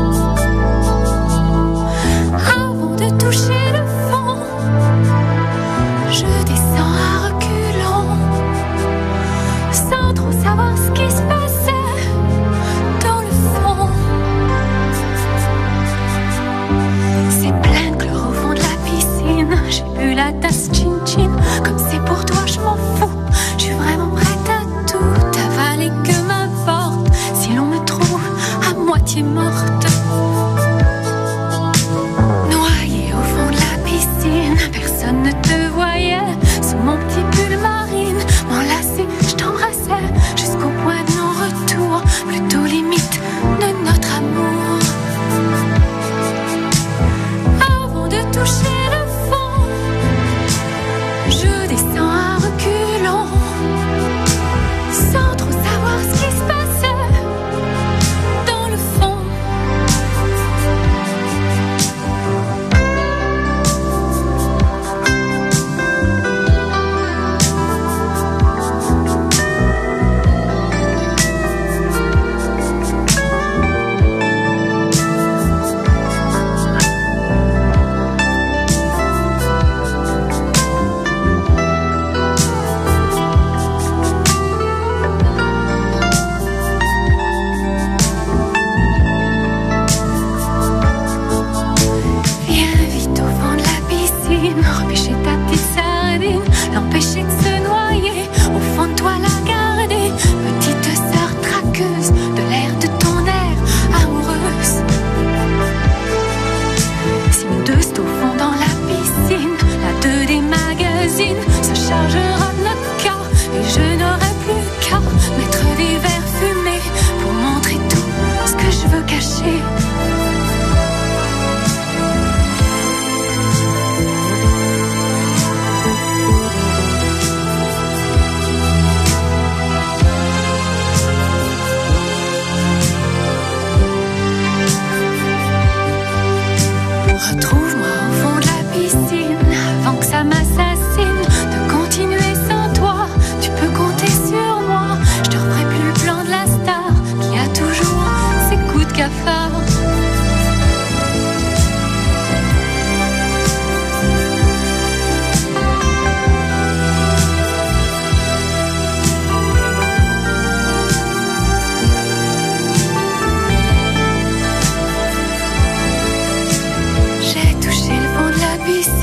Avant de toucher le fond, je descends à reculons, sans trop savoir ce qui se passait dans le fond. C'est plein de chlore au fond de la piscine. J'ai bu la tasse chin-chin. Comme c'est pour toi, je m'en fous. Je suis vraiment prête à tout avaler, que m'importe si l'on me trouve à moitié morte. Noyée au fond de la piscine, personne ne te voyait. Sous mon petit pull marine, m'enlacer, je t'embrassais jusqu'au point de non-retour, plutôt limite de notre amour. Avant de toucher le fond, je descends à reculons, sans trop savoir ce qui se passait dans le fond. Viens vite au fond de la piscine, repêcher ta